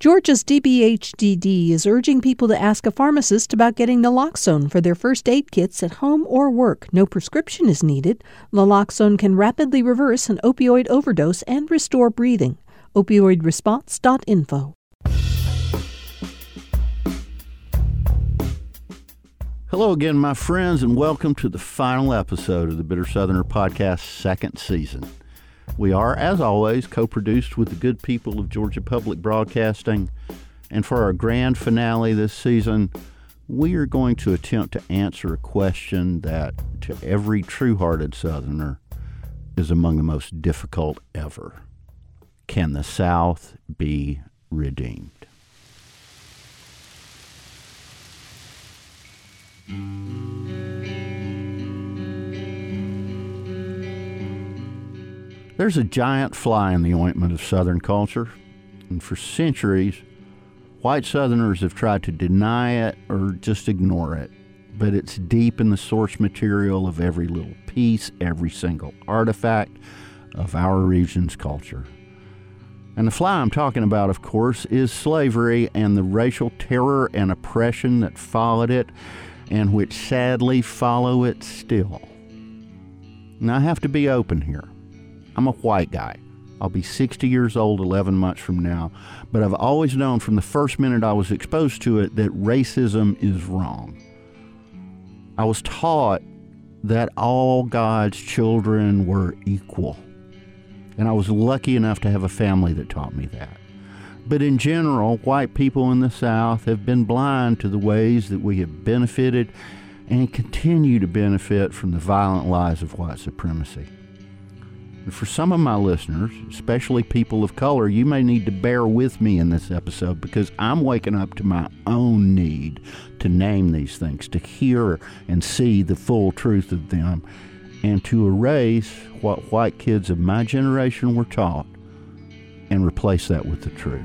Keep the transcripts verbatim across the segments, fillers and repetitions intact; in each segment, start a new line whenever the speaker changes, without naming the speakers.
Georgia's D B H D D is urging people to ask a pharmacist about getting naloxone for their first aid kits at home or work. No prescription is needed. Naloxone can rapidly reverse an opioid overdose and restore breathing. opioid response dot info.
Hello again, my friends, and welcome to the final episode of the Bitter Southerner Podcast second season. We are, as always, co-produced with the good people of Georgia Public Broadcasting, and for our grand finale this season, we are going to attempt to answer a question that, to every true-hearted Southerner, is among the most difficult ever. Can the South be redeemed? There's a giant fly in the ointment of Southern culture, and for centuries, white Southerners have tried to deny it or just ignore it, but it's deep in the source material of every little piece, every single artifact of our region's culture. And the fly I'm talking about, of course, is slavery and the racial terror and oppression that followed it, and which sadly follow it still. Now, I have to be open here. I'm a white guy. I'll be sixty years old eleven months from now, but I've always known from the first minute I was exposed to it that racism is wrong. I was taught that all God's children were equal, and I was lucky enough to have a family that taught me that. But in general, white people in the South have been blind to the ways that we have benefited and continue to benefit from the violent lies of white supremacy. And for some of my listeners, especially people of color, you may need to bear with me in this episode because I'm waking up to my own need to name these things, to hear and see the full truth of them, and to erase what white kids of my generation were taught and replace that with the truth.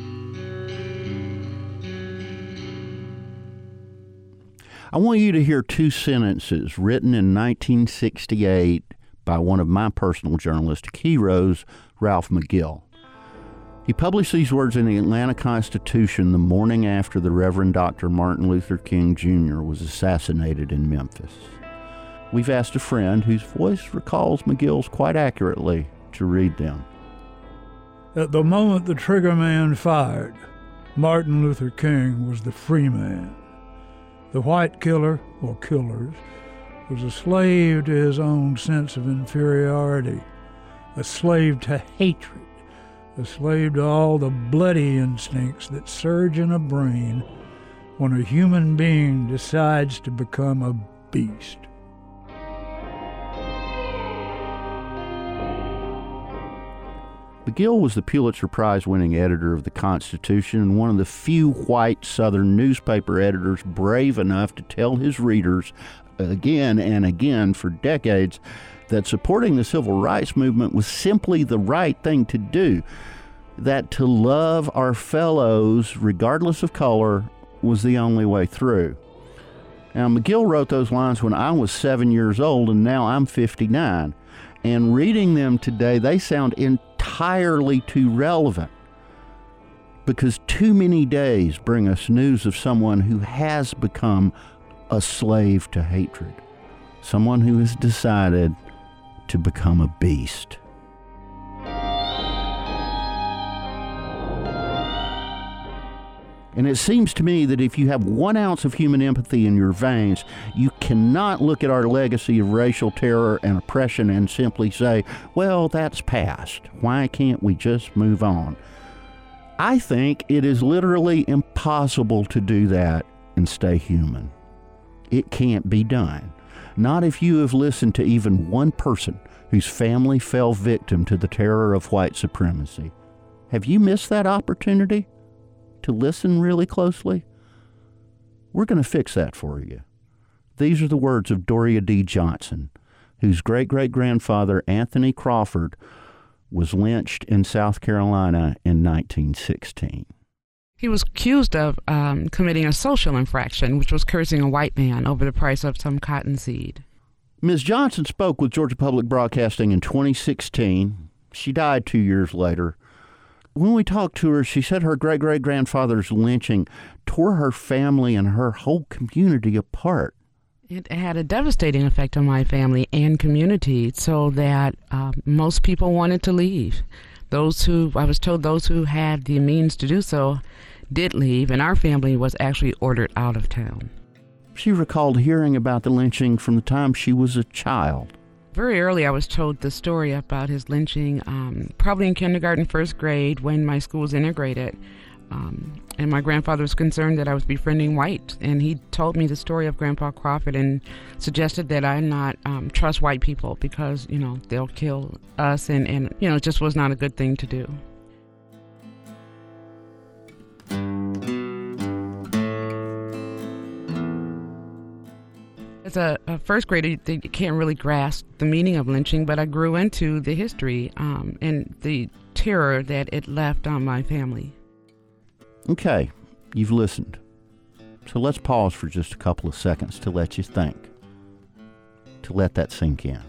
I want you to hear two sentences written in nineteen sixty-eight by one of my personal journalistic heroes, Ralph McGill. He published these words in the Atlanta Constitution the morning after the Reverend Doctor Martin Luther King Junior was assassinated in Memphis. We've asked a friend whose voice recalls McGill's quite accurately to read them.
At the moment the trigger man fired, Martin Luther King was the free man. The white killer, or killers, was a slave to his own sense of inferiority, a slave to hatred, a slave to all the bloody instincts that surge in a brain when a human being decides to become a beast.
McGill was the Pulitzer Prize-winning editor of the Constitution and one of the few white Southern newspaper editors brave enough to tell his readers again and again for decades that supporting the civil rights movement was simply the right thing to do, that to love our fellows, regardless of color, was the only way through. Now, McGill wrote those lines when I was seven years old, and now I'm fifty-nine. And reading them today, they sound entirely too relevant because too many days bring us news of someone who has become a slave to hatred, someone who has decided to become a beast. And it seems to me that if you have one ounce of human empathy in your veins, you cannot look at our legacy of racial terror and oppression and simply say, well, that's past. Why can't we just move on? I think it is literally impossible to do that and stay human. It can't be done. Not if you have listened to even one person whose family fell victim to the terror of white supremacy. Have you missed that opportunity to listen really closely? We're going to fix that for you. These are the words of Doria D. Johnson, whose great-great-grandfather, Anthony Crawford, was lynched in South Carolina in nineteen sixteen.
He was accused of um, committing a social infraction, which was cursing a white man over the price of some cottonseed.
Miz Johnson spoke with Georgia Public Broadcasting in twenty sixteen. She died two years later. when we talked to her, she said her great-great-grandfather's lynching tore her family and her whole community apart.
It had a devastating effect on my family and community, so that uh, most people wanted to leave. Those who, I was told those who had the means to do so did leave, and our family was actually ordered out of town.
She recalled hearing about the lynching from the time she was a child.
Very early, I was told the story about his lynching, um, probably in kindergarten, first grade, when my school was integrated. Um, and my grandfather was concerned that I was befriending white, and he told me the story of Grandpa Crawford and suggested that I not um, trust white people because, you know, they'll kill us, and, and, you know, it just was not a good thing to do. As a, a first grader, you can't really grasp the meaning of lynching, but I grew into the history um, and the terror that it left on my family.
Okay, you've listened. So let's pause for just a couple of seconds to let you think, to let that sink in.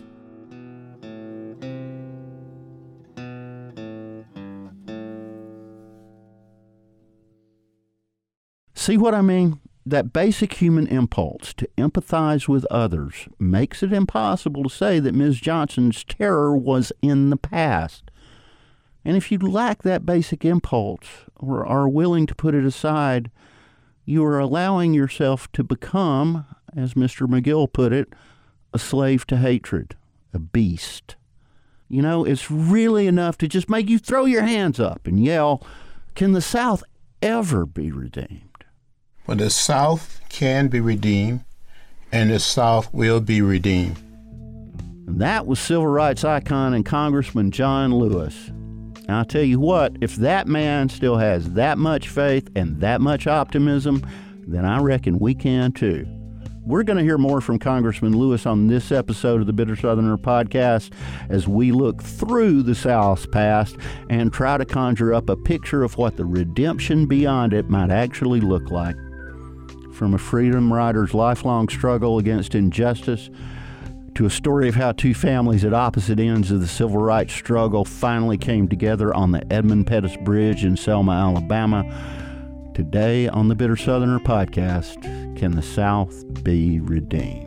See what I mean? That basic human impulse to empathize with others makes it impossible to say that Miz Johnson's terror was in the past. And if you lack that basic impulse or are willing to put it aside, you are allowing yourself to become, as Mister McGill put it, a slave to hatred, a beast. You know, it's really enough to just make you throw your hands up and yell, "Can the South ever be redeemed?"
Well, the South can be redeemed, and the South will be redeemed.
And that was civil rights icon and Congressman John Lewis. Now, I'll tell you what, if that man still has that much faith and that much optimism, then I reckon we can too. We're going to hear more from Congressman Lewis on this episode of the Bitter Southerner podcast as we look through the South's past and try to conjure up a picture of what the redemption beyond it might actually look like. From a freedom rider's lifelong struggle against injustice to a story of how two families at opposite ends of the civil rights struggle finally came together on the Edmund Pettus Bridge in Selma, Alabama. Today on the Bitter Southerner podcast, can the South be redeemed?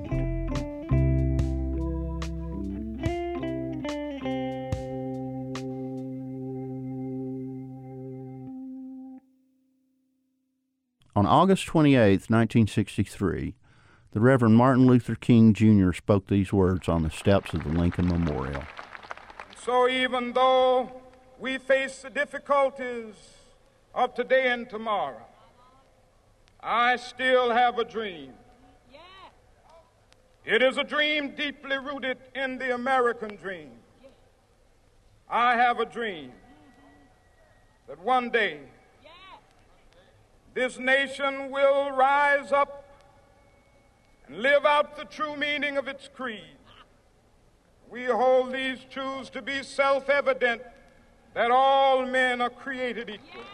On August twenty-eighth, nineteen sixty-three, the Reverend Martin Luther King Junior spoke these words on the steps of the Lincoln Memorial.
So even though we face the difficulties of today and tomorrow, I still have a dream. It is a dream deeply rooted in the American dream. I have a dream that one day this nation will rise up and live out the true meaning of its creed. We hold these truths to be self-evident, that all men are created equal.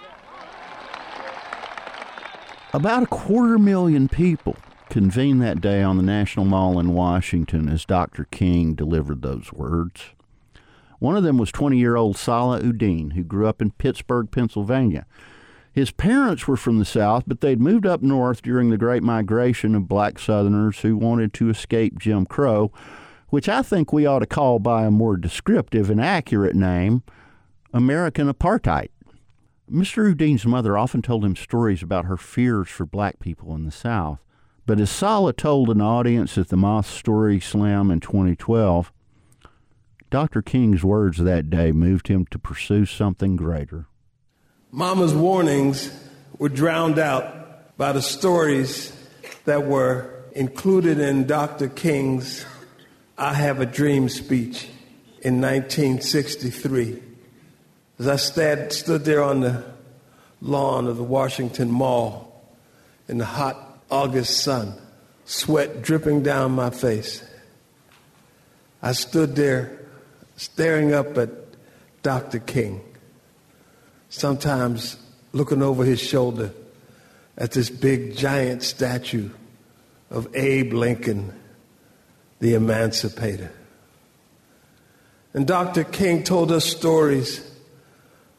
About a quarter million people convened that day on the National Mall in Washington as Doctor King delivered those words. One of them was twenty-year-old Salah Uddin, who grew up in Pittsburgh, Pennsylvania. His parents were from the South, but they'd moved up north during the Great Migration of black Southerners who wanted to escape Jim Crow, which I think we ought to call by a more descriptive and accurate name, American apartheid. Mister Uddin's mother often told him stories about her fears for black people in the South. But as Salah told an audience at the Moth Story Slam in twenty twelve, Doctor King's words that day moved him to pursue something greater.
Mama's warnings were drowned out by the stories that were included in Doctor King's I Have a Dream speech in nineteen sixty-three. As I stayed, stood there on the lawn of the Washington Mall in the hot August sun, sweat dripping down my face, I stood there staring up at Doctor King, sometimes looking over his shoulder at this big giant statue of Abe Lincoln, the emancipator. And Doctor King told us stories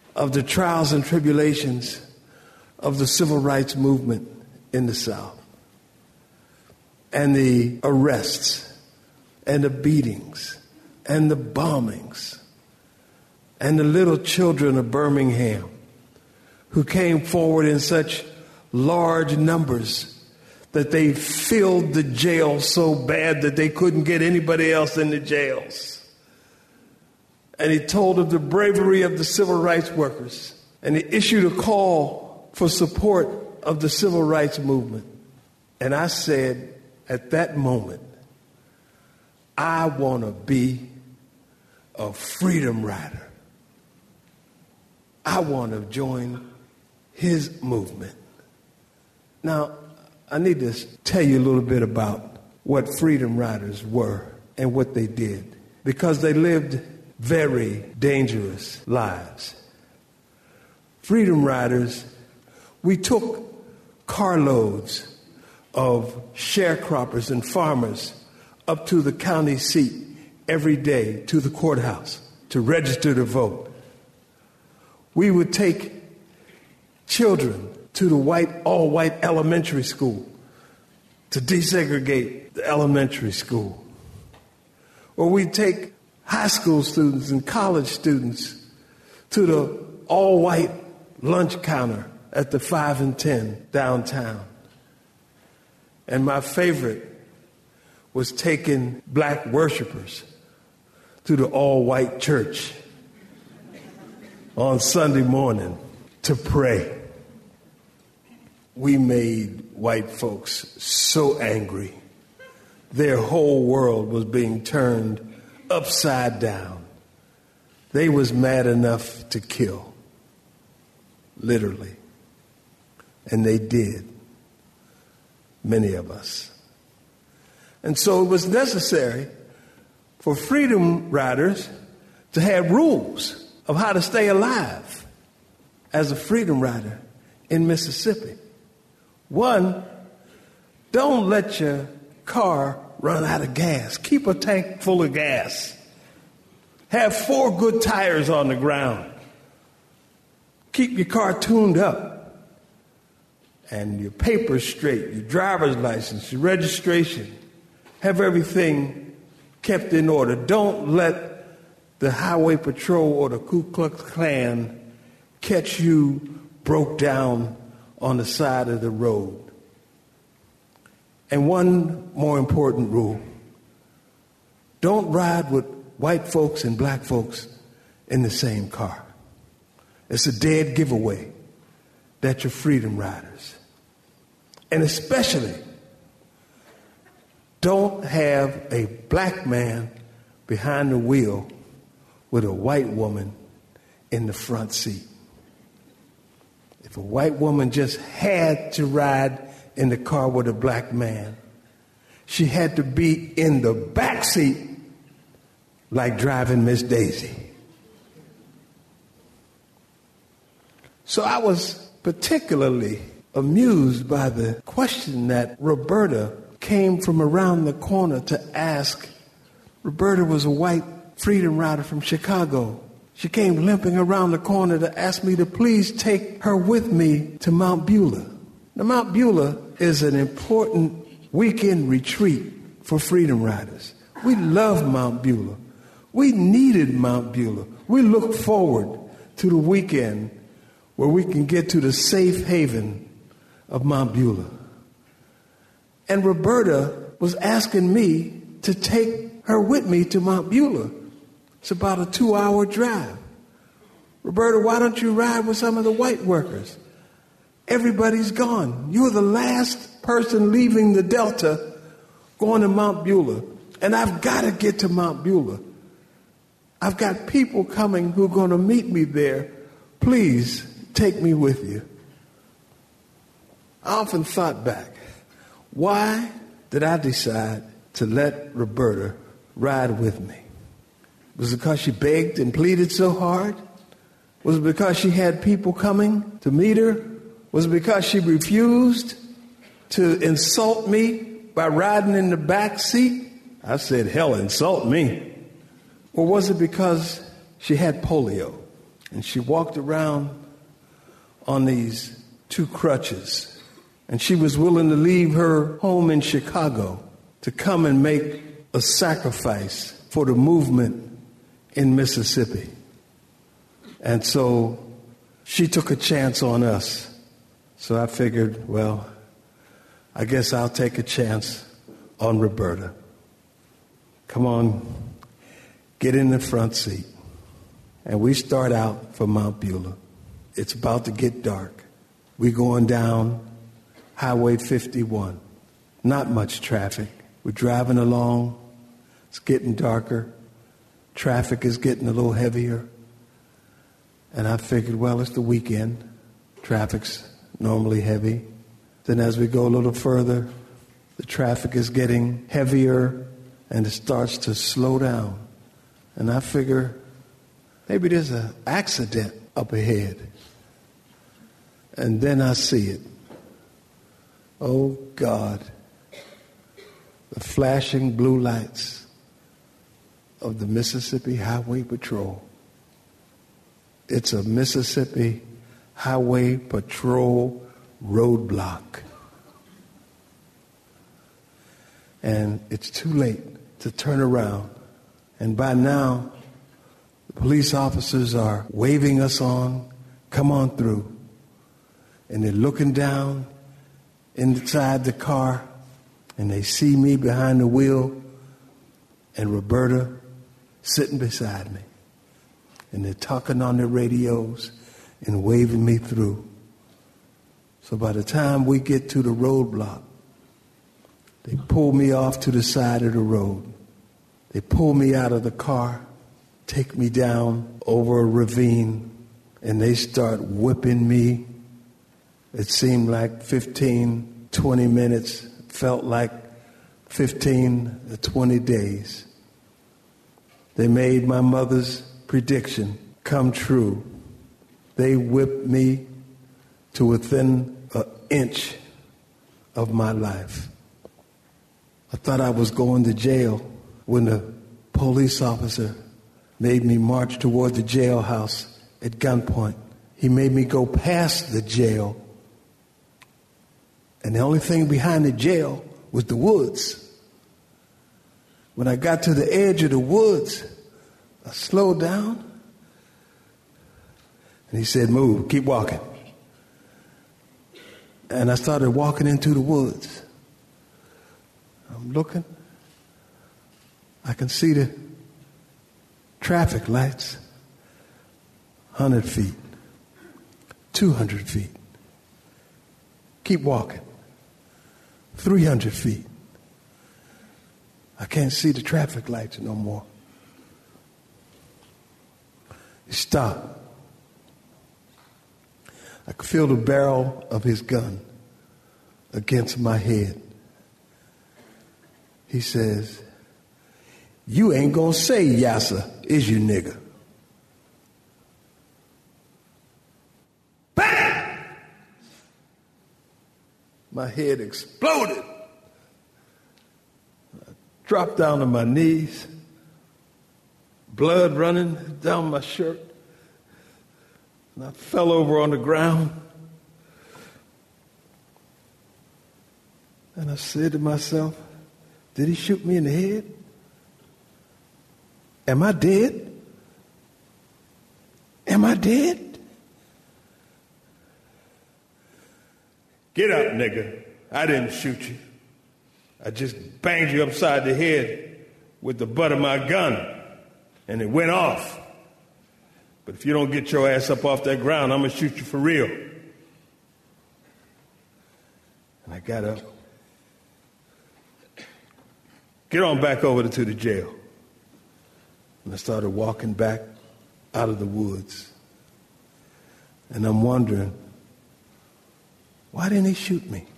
of the trials and tribulations of the civil rights movement in the South, and the arrests and the beatings and the bombings, and the little children of Birmingham who came forward in such large numbers that they filled the jail so bad that they couldn't get anybody else in the jails. And he told of the bravery of the civil rights workers, and he issued a call for support of the civil rights movement. And I said at that moment, I want to be a freedom rider. I want to join his movement. Now, I need to tell you a little bit about what freedom riders were and what they did, because they lived very dangerous lives. Freedom riders, we took carloads of sharecroppers and farmers up to the county seat every day, to the courthouse, to register to vote. We would take children to the white, all-white elementary school to desegregate the elementary school. Or we'd take high school students and college students to the all-white lunch counter at the five and ten downtown. And my favorite was taking black worshipers to the all-white church on Sunday morning to pray. We made white folks so angry. Their whole world was being turned upside down. They was mad enough to kill, literally. And they did, many of us. And so it was necessary for freedom riders to have rules of how to stay alive as a freedom rider in Mississippi. One, don't let your car run out of gas. Keep a tank full of gas. Have four good tires on the ground. Keep your car tuned up. And your papers straight, your driver's license, your registration. Have everything kept in order. Don't let the highway patrol or the Ku Klux Klan catch you broke down on the side of the road. And one more important rule: don't ride with white folks and black folks in the same car. It's a dead giveaway that you're freedom riders. And especially, don't have a black man behind the wheel with a white woman in the front seat. If a white woman just had to ride in the car with a black man, she had to be in the back seat like driving Miss Daisy. So I was particularly amused by the question that Roberta came from around the corner to ask. Roberta was a white freedom rider from Chicago. She came limping around the corner to ask me to please take her with me to Mount Beulah. Now, Mount Beulah is an important weekend retreat for freedom riders. We love Mount Beulah. We needed Mount Beulah. We look forward to the weekend where we can get to the safe haven of Mount Beulah. And Roberta was asking me to take her with me to Mount Beulah. It's about a two-hour drive. Roberta, why don't you ride with some of the white workers? Everybody's gone. You're the last person leaving the Delta going to Mount Beulah. And I've got to get to Mount Beulah. I've got people coming who are going to meet me there. Please take me with you. I often thought back, why did I decide to let Roberta ride with me? Was it because she begged and pleaded so hard? Was it because she had people coming to meet her? Was it because she refused to insult me by riding in the back seat? I said, hell, insult me. Or was it because she had polio? And she walked around on these two crutches. And she was willing to leave her home in Chicago to come and make a sacrifice for the movement in Mississippi. And so she took a chance on us. So I figured, well, I guess I'll take a chance on Roberta. Come on, get in the front seat. And we start out for Mount Beulah. It's about to get dark. We're going down Highway fifty-one. Not much traffic. We're driving along. It's getting darker. Traffic is getting a little heavier. And I figured, well, it's the weekend. Traffic's normally heavy. Then as we go a little further, the traffic is getting heavier and it starts to slow down. And I figure maybe there's an accident up ahead. And then I see it. Oh, God. The flashing blue lights of the Mississippi Highway Patrol. It's a Mississippi Highway Patrol roadblock. And it's too late to turn around. And by now, the police officers are waving us on, come on through. And they're looking down inside the car, and they see me behind the wheel and Roberta sitting beside me. And they're talking on their radios and waving me through. So by the time we get to the roadblock, they pull me off to the side of the road. They pull me out of the car, take me down over a ravine, and they start whipping me. It seemed like fifteen, twenty minutes, felt like fifteen to twenty days. They made my mother's prediction come true. They whipped me to within an inch of my life. I thought I was going to jail when the police officer made me march toward the jailhouse at gunpoint. He made me go past the jail. And the only thing behind the jail was the woods. When I got to the edge of the woods, I slowed down. And he said, move, keep walking. And I started walking into the woods. I'm looking. I can see the traffic lights. one hundred feet. two hundred feet. Keep walking. three hundred feet. I can't see the traffic lights no more. He stopped. I could feel the barrel of his gun against my head. He says, you ain't gonna say yassa, is you, nigga? Bang! My head exploded. I dropped down on my knees, blood running down my shirt. And I fell over on the ground. And I said to myself, did he shoot me in the head? Am I dead? Am I dead? Get up, nigga. I didn't shoot you. I just banged you upside the head with the butt of my gun, and it went off. But if you don't get your ass up off that ground, I'm going to shoot you for real. And I got up. Get on back over to the jail. And I started walking back out of the woods. And I'm wondering, why didn't he shoot me?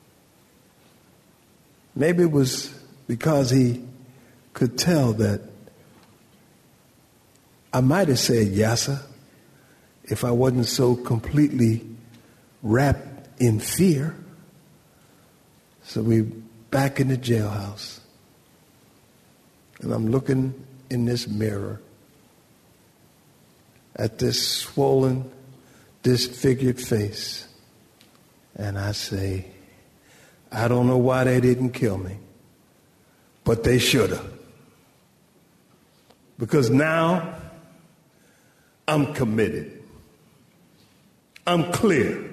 Maybe it was because he could tell that I might have said yassa if I wasn't so completely wrapped in fear. So we back in the jailhouse. And I'm looking in this mirror. at this swollen, disfigured face, and I say, I don't know why they didn't kill me, but they should have. Because now I'm committed. I'm clear.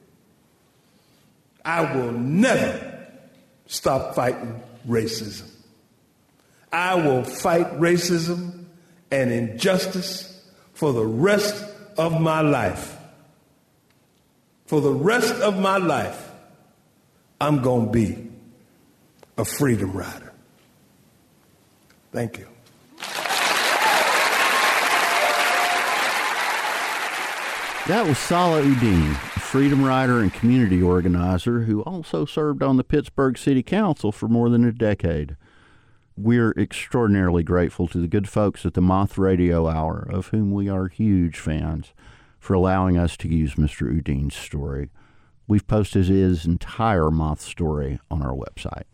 I will never stop fighting racism. I will fight racism and injustice for the rest of my life. For the rest of my life, I'm going to be a freedom rider. Thank you.
That was Salah Uddin, a freedom rider and community organizer who also served on the Pittsburgh City Council for more than a decade. We're extraordinarily grateful to the good folks at the Moth Radio Hour, of whom we are huge fans, for allowing us to use Mister Uddin's story. We've posted his entire Moth story on our website.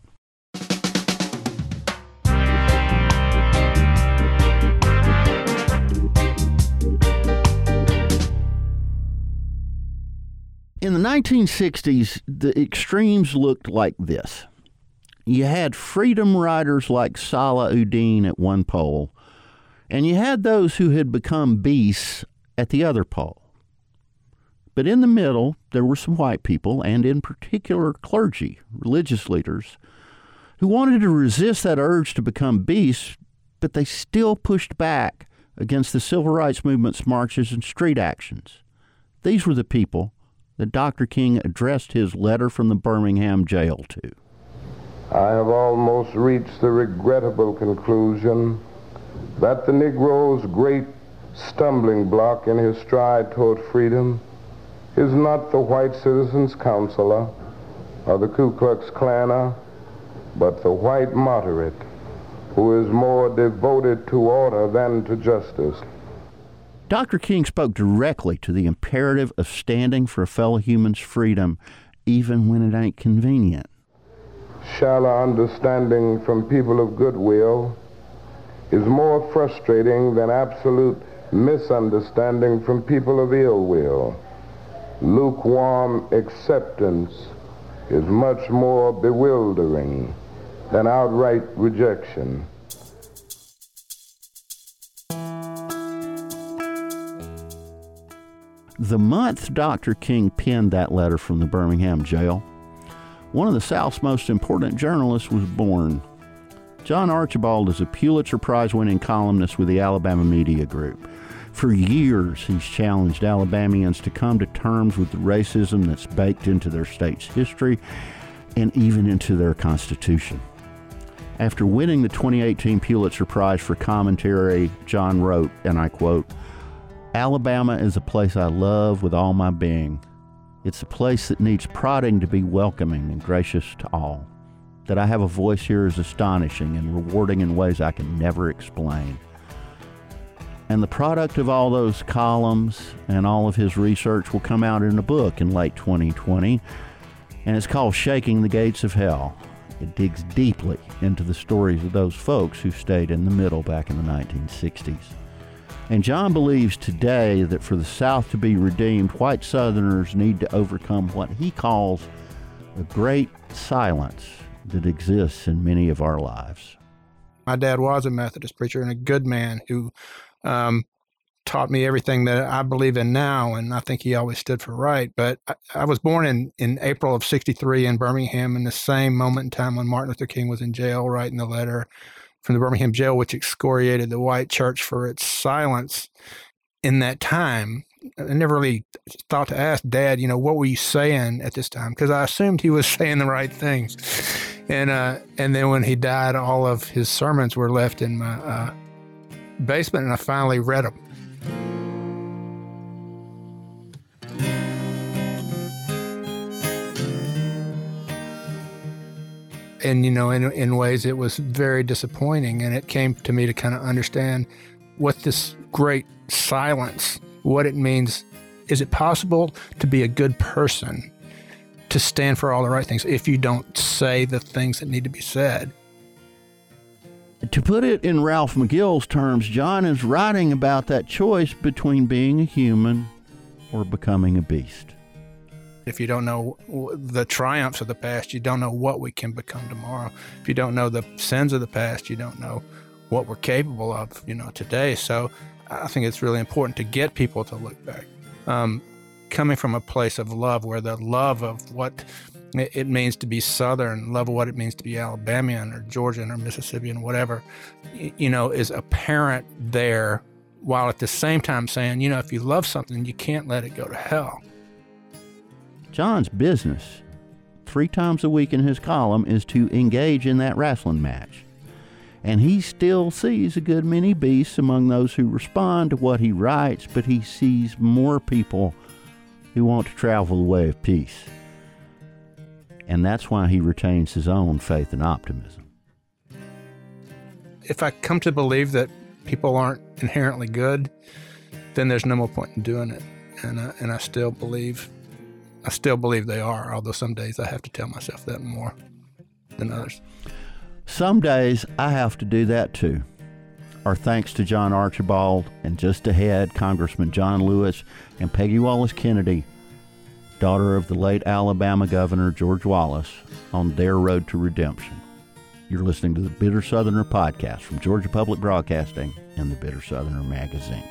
In the nineteen sixties, the extremes looked like this. You had freedom riders like Salah Uddin at one pole, and you had those who had become beasts at the other pole. But in the middle, there were some white people, and in particular clergy, religious leaders, who wanted to resist that urge to become beasts, but they still pushed back against the civil rights movement's marches and street actions. These were the people that Doctor King addressed his letter from the Birmingham jail to.
I have almost reached the regrettable conclusion that the Negro's great stumbling block in his stride toward freedom is not the white citizens' counselor or the Ku Klux Klaner, but the white moderate who is more devoted to order than to justice.
Doctor King spoke directly to the imperative of standing for a fellow human's freedom, even when it ain't convenient.
Shallow understanding from people of goodwill is more frustrating than absolute misunderstanding from people of ill will. Lukewarm acceptance is much more bewildering than outright rejection.
The month Doctor King penned that letter from the Birmingham jail, one of the South's most important journalists was born. John Archibald is a Pulitzer Prize-winning columnist with the Alabama Media Group. For years, he's challenged Alabamians to come to terms with the racism that's baked into their state's history and even into their Constitution. After winning the twenty eighteen Pulitzer Prize for commentary, John wrote, and I quote, "Alabama is a place I love with all my being. It's a place that needs prodding to be welcoming and gracious to all. That I have a voice here is astonishing and rewarding in ways I can never explain." And the product of all those columns and all of his research will come out in a book in late twenty twenty, and it's called Shaking the Gates of Hell. It digs deeply into the stories of those folks who stayed in the middle back in the nineteen sixties. And John believes today that for the South to be redeemed, white Southerners need to overcome what he calls a great silence that exists in many of our lives.
My dad was a Methodist preacher and a good man who um, taught me everything that I believe in now, and I think he always stood for right. But I, I was born in, in April of sixty-three in Birmingham in the same moment in time when Martin Luther King was in jail, writing the letter from the Birmingham jail, which excoriated the white church for its silence in that time. I never really thought to ask Dad, you know, what were you saying at this time? Because I assumed he was saying the right things. And uh, and then when he died, all of his sermons were left in my uh, basement, and I finally read them. And, you know, in, in ways it was very disappointing, and it came to me to kind of understand what this great silence, what it means. Is it possible to be a good person, to stand for all the right things, if you don't say the things that need to be said?
To put it in Ralph McGill's terms, John is writing about that choice between being a human or becoming a beast.
If you don't know the triumphs of the past, you don't know what we can become tomorrow. If you don't know the sins of the past, you don't know what we're capable of, you know, today. So I think it's really important to get people to look back. Um, coming from a place of love, where the love of what it means to be Southern, love of what it means to be Alabamian or Georgian or Mississippian, whatever, you know, is apparent there, while at the same time saying, you know, if you love something, you can't let it go to hell.
John's business, three times a week in his column, is to engage in that wrestling match. And he still sees a good many beasts among those who respond to what he writes, but he sees more people who want to travel the way of peace. And that's why he retains his own faith and optimism.
If I come to believe that people aren't inherently good, then there's no more point in doing it. And I, and I still believe, I still believe they are, although some days I have to tell myself that more than others.
Some days I have to do that too. Our thanks to John Archibald, and just ahead, Congressman John Lewis and Peggy Wallace Kennedy, daughter of the late Alabama Governor George Wallace, on their road to redemption. You're listening to the Bitter Southerner podcast from Georgia Public Broadcasting and the Bitter Southerner magazine.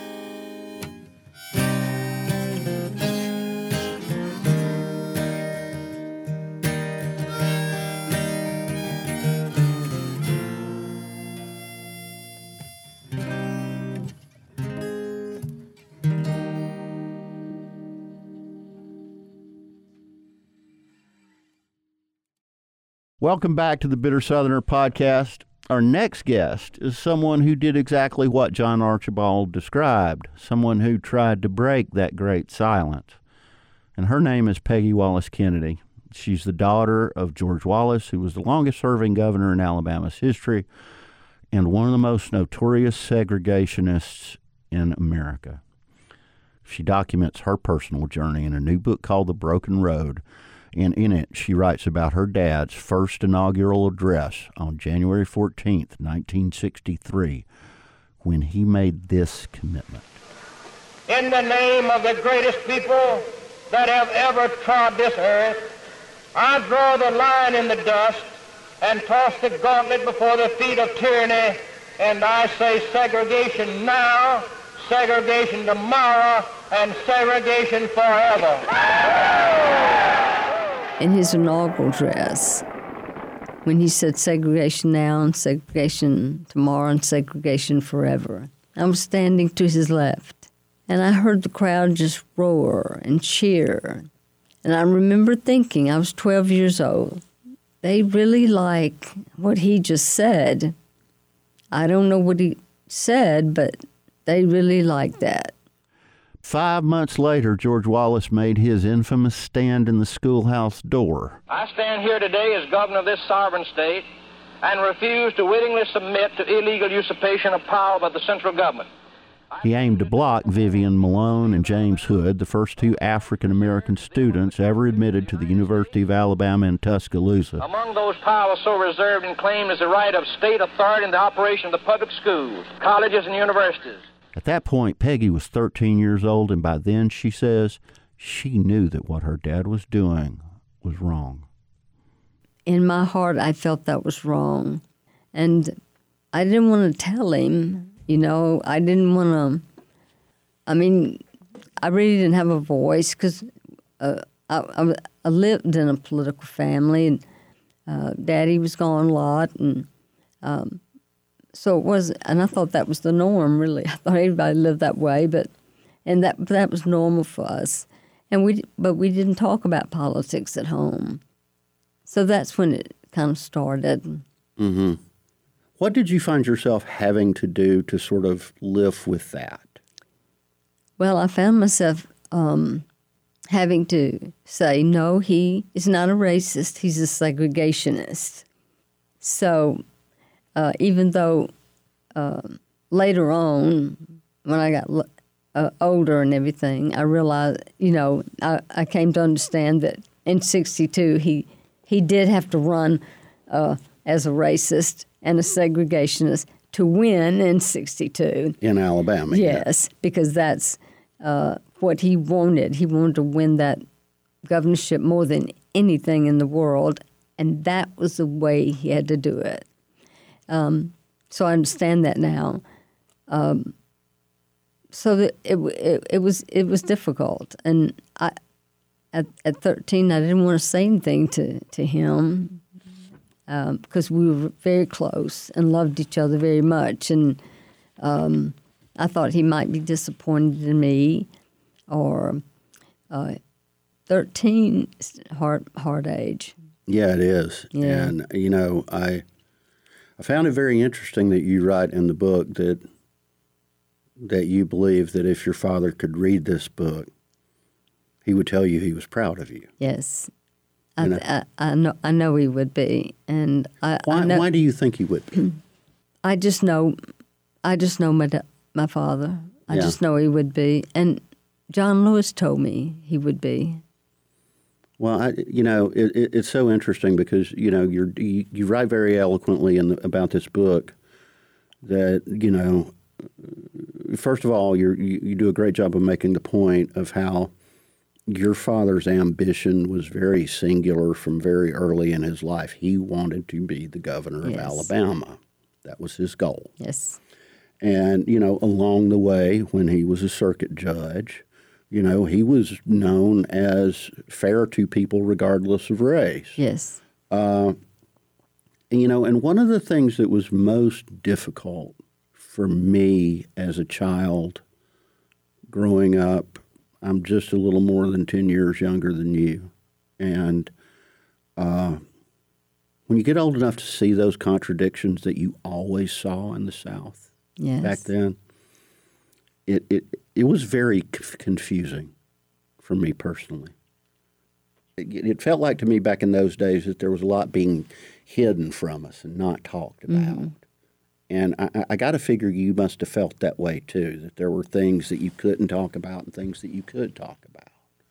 Welcome back to the Bitter Southerner podcast. Our next guest is someone who did exactly what John Archibald described, someone who tried to break that great silence. And her name is Peggy Wallace Kennedy. She's the daughter of George Wallace, who was the longest-serving governor in Alabama's history and one of the most notorious segregationists in America. She documents her personal journey in a new book called The Broken Road, and in it she writes about her dad's first inaugural address on January fourteenth, nineteen sixty-three, when he made this commitment.
In the name of the greatest people that have ever trod this earth, I draw the line in the dust and toss the gauntlet before the feet of tyranny, and I say segregation now, segregation tomorrow, and segregation forever.
In his inaugural address, when he said segregation now and segregation tomorrow and segregation forever, I was standing to his left, and I heard the crowd just roar and cheer. And I remember thinking, I was twelve years old, they really like what he just said. I don't know what he said, but they really like that.
Five months later, George Wallace made his infamous stand in the schoolhouse door.
I stand here today as governor of this sovereign state and refuse to wittingly submit to illegal usurpation of power by the central government.
He aimed to block Vivian Malone and James Hood, the first two African-American students ever admitted to the University of Alabama in Tuscaloosa.
Among those powers so reserved and claimed is the right of state authority in the operation of the public schools, colleges, and universities.
At that point, Peggy was thirteen years old, and by then, she says, she knew that what her dad was doing was wrong.
In my heart, I felt that was wrong. And I didn't want to tell him, you know, I didn't want to, I mean, I really didn't have a voice because uh, I, I, I lived in a political family, and uh, Daddy was gone a lot, and um, so it was, and I thought that was the norm, really. I thought everybody lived that way, but and that that was normal for us. And we, but we didn't talk about politics at home. So that's when it kind of started.
Mm-hmm. What did you find yourself having to do to sort of live with that?
Well, I found myself um, having to say, no, he is not a racist. He's a segregationist. So uh, even though uh, later on, when I got uh, older and everything, I realized, you know, I, I came to understand that in sixty-two he he did have to run uh, as a racist and a segregationist to win in sixty-two.
In Alabama.
Yes,
yeah.
because that's uh, what he wanted. He wanted to win that governorship more than anything in the world, and that was the way he had to do it. Um, so I understand that now. Um, so that it, it it was it was difficult, and I at at thirteen I didn't want to say anything to to him because um, we were very close and loved each other very much, and um, I thought he might be disappointed in me, or. Uh, Thirteen is hard, hard age.
Yeah, it is.
Yeah.
And you know, I, I found it very interesting that you write in the book that that you believe that if your father could read this book, he would tell you he was proud of you.
Yes, I, I, I know. I know he would be, and I.
Why?
I know,
why do you think he would be?
I just know. I just know my my father. I
Yeah.
just know he would be, and John Lewis told me he would be.
Well, I, you know, it, it, it's so interesting because, you know, you're, you you write very eloquently in the, about this book that, you know, first of all, you're, you you do a great job of making the point of how your father's ambition was very singular from very early in his life. He wanted to be the governor
Yes.
of Alabama. That was his goal.
Yes.
And, you know, along the way, when he was a circuit judge, you know, he was known as fair to people regardless of race.
Yes.
Uh, and, you know, and one of the things that was most difficult for me as a child growing up, I'm just a little more than ten years younger than you. And uh, when you get old enough to see those contradictions that you always saw in the South
Yes.
back then, it, it it was very c- confusing for me personally. It, it felt like to me back in those days that there was a lot being hidden from us and not talked about.
Mm-hmm.
And I, I got to figure you must have felt that way too, that there were things that you couldn't talk about and things that you could talk about.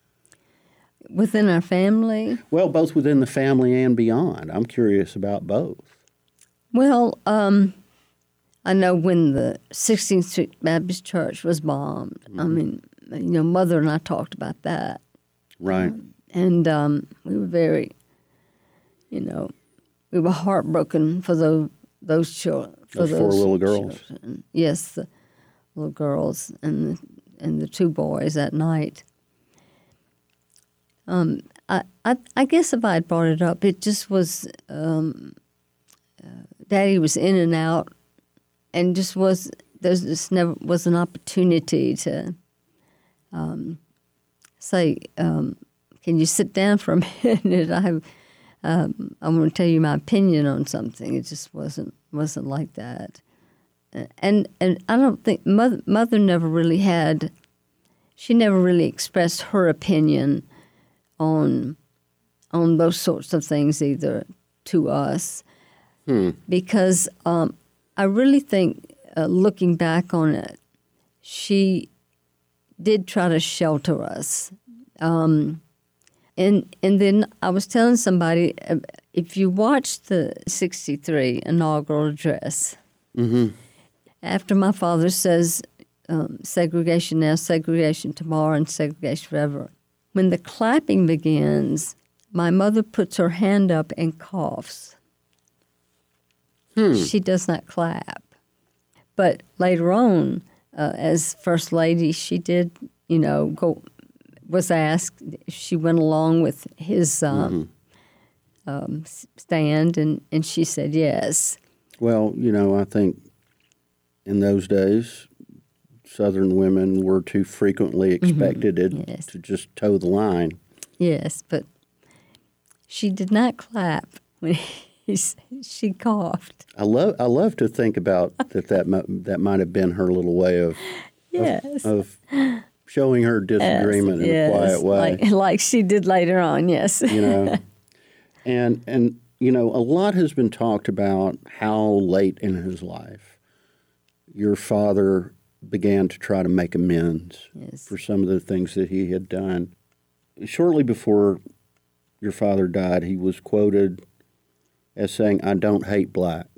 Within our family?
Well, both within the family and beyond. I'm curious about both.
Well, um, I know when the sixteenth Street Baptist Church was bombed, mm-hmm. I mean, you know, Mother and I talked about that.
Right.
Um, and um, we were very, you know, we were heartbroken for those, those children. For
those, those four little girls.
Children. Yes, the little girls and the, and the two boys that night. Um, I, I, I guess if I had brought it up, it just was, um, uh, Daddy was in and out, and just was, there just never was an opportunity to um, say, um, can you sit down for a minute? I have, um, I want to tell you my opinion on something. It just wasn't wasn't like that. And and I don't think, mother, mother never really had, she never really expressed her opinion on on those sorts of things either to us,
hmm.
because um, I really think, uh, looking back on it, she did try to shelter us. Um, and and then I was telling somebody, uh, if you watch the sixty-three inaugural address,
mm-hmm.
after my father says, um, segregation now, segregation tomorrow, and segregation forever, when the clapping begins, my mother puts her hand up and coughs.
Hmm.
She does not clap. But later on, uh, as First Lady, she did, you know, go, was asked, she went along with his um, mm-hmm. um, stand, and, and she said yes.
Well, you know, I think in those days, Southern women were too frequently expected
mm-hmm. yes.
to just toe the line.
Yes, but she did not clap when he, she coughed.
I love I love to think about that that might, that might have been her little way of
yes.
of, of showing her disagreement
yes,
in
yes.
a quiet way,
like, like she did later on. Yes,
you know, and and you know, a lot has been talked about how late in his life your father began to try to make amends
yes.
for some of the things that he had done. Shortly before your father died, he was quoted as saying, "I don't hate blacks."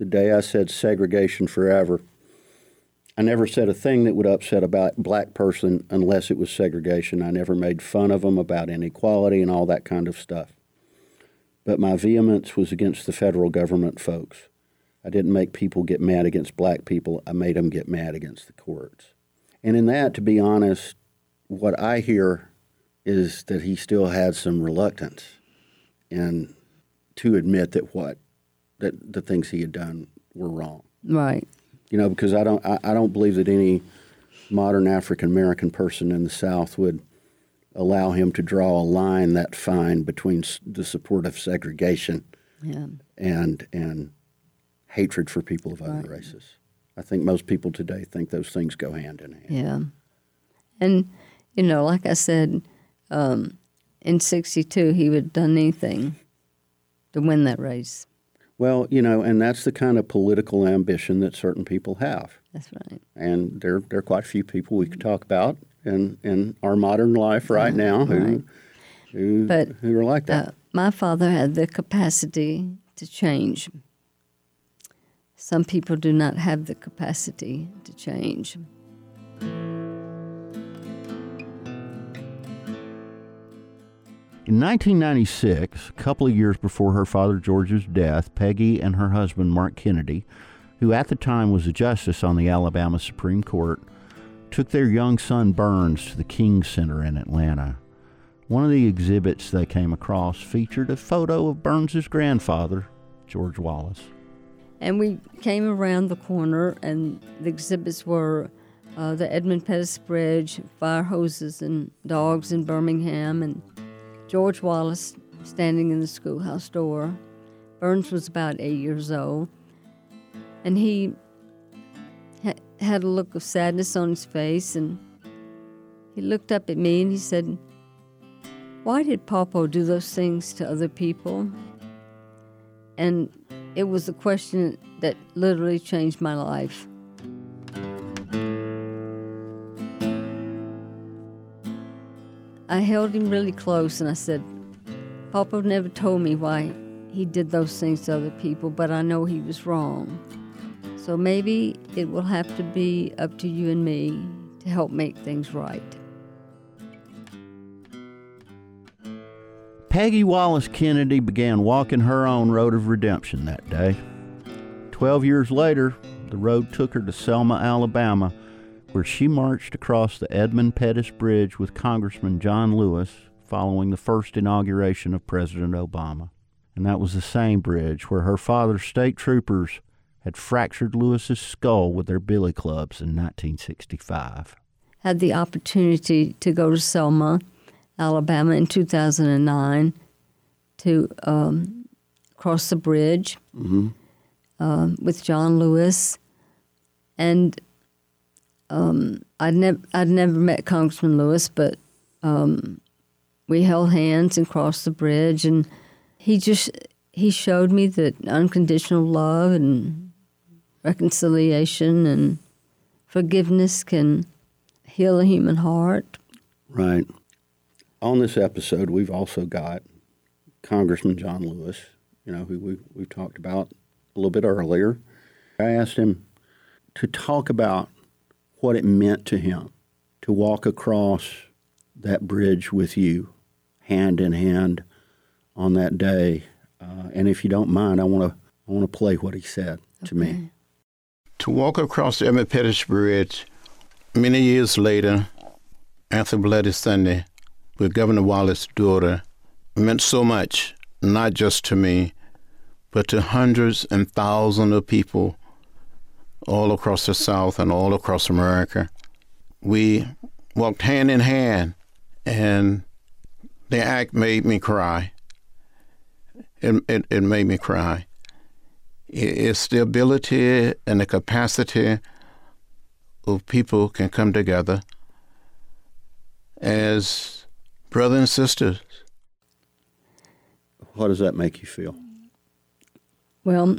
the day I said segregation forever, I never said a thing that would upset a black person unless it was segregation. I never made fun of them about inequality and all that kind of stuff. But my vehemence was against the federal government folks. I didn't make people get mad against black people. I made them get mad against the courts. And in that, to be honest, what I hear is that he still had some reluctance and to admit that what that the things he had done were wrong.
Right.
You know, because I don't I, I don't believe that any modern African American person in the South would allow him to draw a line that fine between the support of segregation
yeah.
and and hatred for people of other right. races. I think most people today think those things go hand in hand.
Yeah. And, you know, like I said, um, in sixty-two, he would have done anything to win that race.
Well, you know, and that's the kind of political ambition that certain people have.
That's right.
And there, there are quite a few people we could talk about in, in our modern life right now who,
right.
who,
but,
who are like that.
Uh, my father had the capacity to change. Some people do not have the capacity to change.
In nineteen ninety-six, a couple of years before her father George's death, Peggy and her husband Mark Kennedy, who at the time was a justice on the Alabama Supreme Court, took their young son Burns to the King Center in Atlanta. One of the exhibits they came across featured a photo of Burns's grandfather, George Wallace.
And we came around the corner, and the exhibits were uh, the Edmund Pettus Bridge, fire hoses and dogs in Birmingham, and George Wallace standing in the schoolhouse door. Burns was about eight years old, and he ha- had a look of sadness on his face, and he looked up at me and he said, "Why did Papa do those things to other people?" And it was a question that literally changed my life. I held him really close and I said, "Papa never told me why he did those things to other people, but I know he was wrong. So maybe it will have to be up to you and me to help make things right."
Peggy Wallace Kennedy began walking her own road of redemption that day. Twelve years later, the road took her to Selma, Alabama, where she marched across the Edmund Pettus Bridge with Congressman John Lewis following the first inauguration of President Obama. And that was the same bridge where her father's state troopers had fractured Lewis's skull with their billy clubs in nineteen sixty-five.
Had the opportunity to go to Selma, Alabama in two thousand nine to um, cross the bridge
mm-hmm.
uh, with John Lewis. And um, I'd, nev- I'd never met Congressman Lewis, but um, we held hands and crossed the bridge. And he just, he showed me that unconditional love and reconciliation and forgiveness can heal a human heart.
Right. On this episode, we've also got Congressman John Lewis, you know, who we, we've talked about a little bit earlier. I asked him to talk about what it meant to him to walk across that bridge with you, hand in hand, on that day. Uh, and if you don't mind, I want to I want to play what he said okay. to me.
To walk across the Edmund Pettus Bridge many years later, after Bloody Sunday, with Governor Wallace's daughter, meant so much, not just to me, but to hundreds and thousands of people all across the South and all across America. We walked hand in hand, and the act made me cry. It, it, it made me cry. It's the ability and the capacity of people can come together as brothers and sisters.
How does that make you feel?
Well,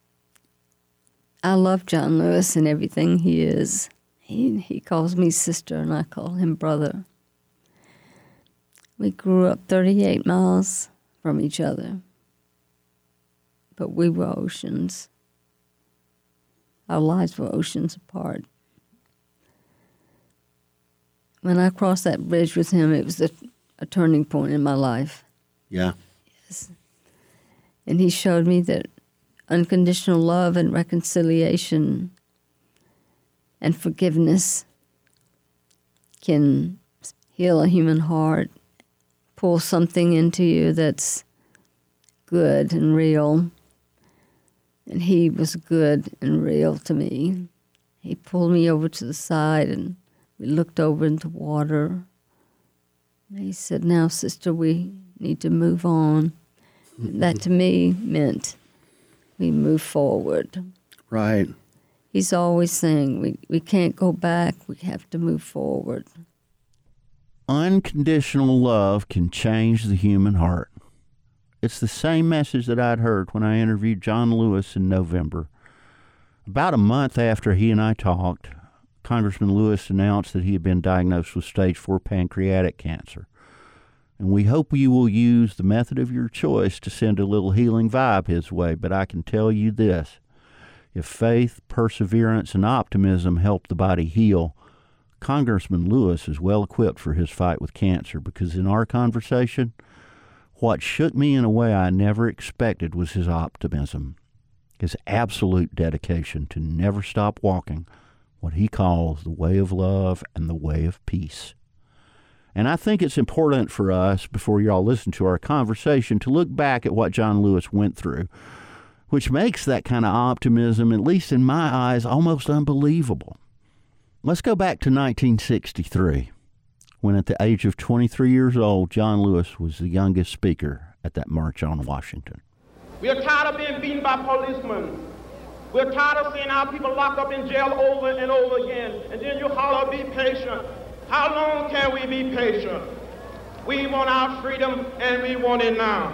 I love John Lewis and everything he is. He, he calls me sister and I call him brother. We grew up thirty-eight miles from each other, but we were oceans. our lives were oceans apart. When I crossed that bridge with him, it was a, a turning point in my life.
Yeah.
Yes. And he showed me that unconditional love and reconciliation and forgiveness can heal a human heart, pull something into you that's good and real. And he was good and real to me. He pulled me over to the side and we looked over into water. And he said, now, sister, we need to move on. And that to me meant we move forward.
Right.
He's always saying we, we can't go back, we have to move forward.
Unconditional love can change the human heart. It's the same message that I'd heard when I interviewed John Lewis in November. About a month after he and I talked, Congressman Lewis announced that he had been diagnosed with stage four pancreatic cancer. And we hope you will use the method of your choice to send a little healing vibe his way. But I can tell you this, if faith, perseverance, and optimism help the body heal, Congressman Lewis is well equipped for his fight with cancer, because in our conversation, what shook me in a way I never expected was his optimism, his absolute dedication to never stop walking what he calls the way of love and the way of peace. And I think it's important for us, before y'all listen to our conversation, to look back at what John Lewis went through, which makes that kind of optimism, at least in my eyes, almost unbelievable. Let's go back to nineteen sixty-three, when at the age of twenty-three years old, John Lewis was the youngest speaker at that March on Washington.
We are tired of being beaten by policemen. We're tired of seeing our people locked up in jail over and over again. And then you holler, be patient. How long can we be patient? We want our freedom, and we want it now.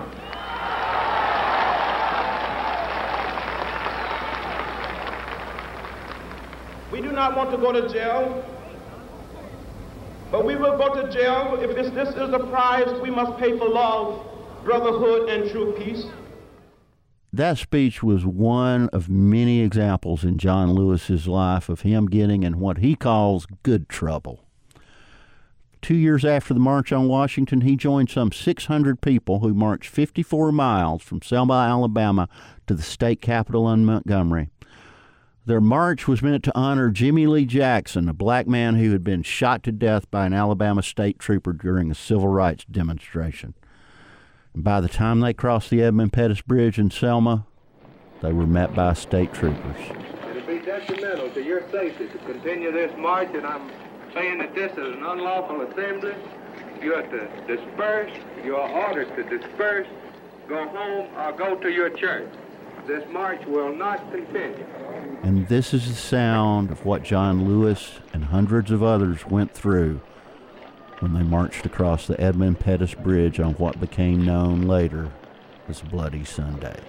We do not want to go to jail, but we will go to jail if this, this is the price we must pay for love, brotherhood, and true peace.
That speech was one of many examples in John Lewis's life of him getting in what he calls good trouble. Two years after the March on Washington, he joined some six hundred people who marched fifty-four miles from Selma, Alabama to the state capitol in Montgomery. Their march was meant to honor Jimmy Lee Jackson, a black man who had been shot to death by an Alabama state trooper during a civil rights demonstration. And by the time they crossed the Edmund Pettus Bridge in Selma, they were met by state troopers.
It will be detrimental to your safety to continue this march, and I'm saying that this is an unlawful assembly. You have to disperse. You are ordered to disperse, go home, or go to your church. This march will not continue.
And this is the sound of what John Lewis and hundreds of others went through when they marched across the Edmund Pettus Bridge on what became known later as Bloody Sunday.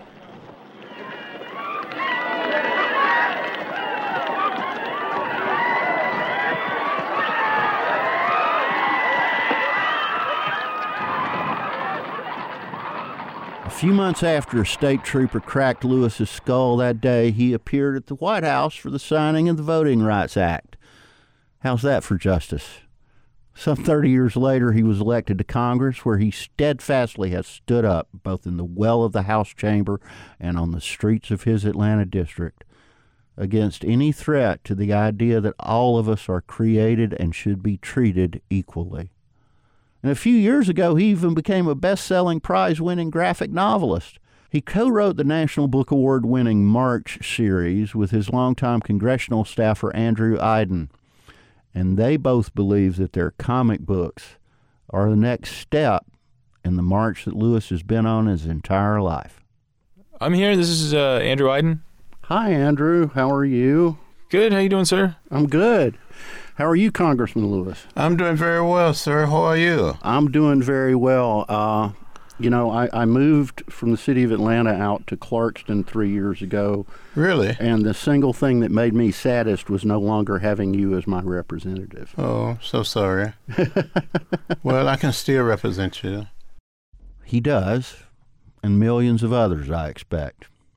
A few months after a state trooper cracked Lewis's skull that day, he appeared at the White House for the signing of the Voting Rights Act. How's that for justice? Some thirty years later, he was elected to Congress, where he steadfastly has stood up, both in the well of the House chamber and on the streets of his Atlanta district, against any threat to the idea that all of us are created and should be treated equally. And a few years ago, he even became a best-selling, prize-winning graphic novelist. He co-wrote the National Book Award-winning March series with his longtime congressional staffer Andrew Aydin. And they both believe that their comic books are the next step in the march that Lewis has been on his entire life.
I'm here. This is uh, Andrew Aydin.
Hi, Andrew. How are you?
Good. How you doing, sir?
I'm good. How are you, Congressman Lewis?
I'm doing very well, sir. How are you?
I'm doing very well. Uh, you know, I, I moved from the city of Atlanta out to Clarkston three years ago.
Really?
And the single thing that made me saddest was no longer having you as my representative.
Oh, so sorry. Well, I can still represent you.
He does, and millions of others, I expect.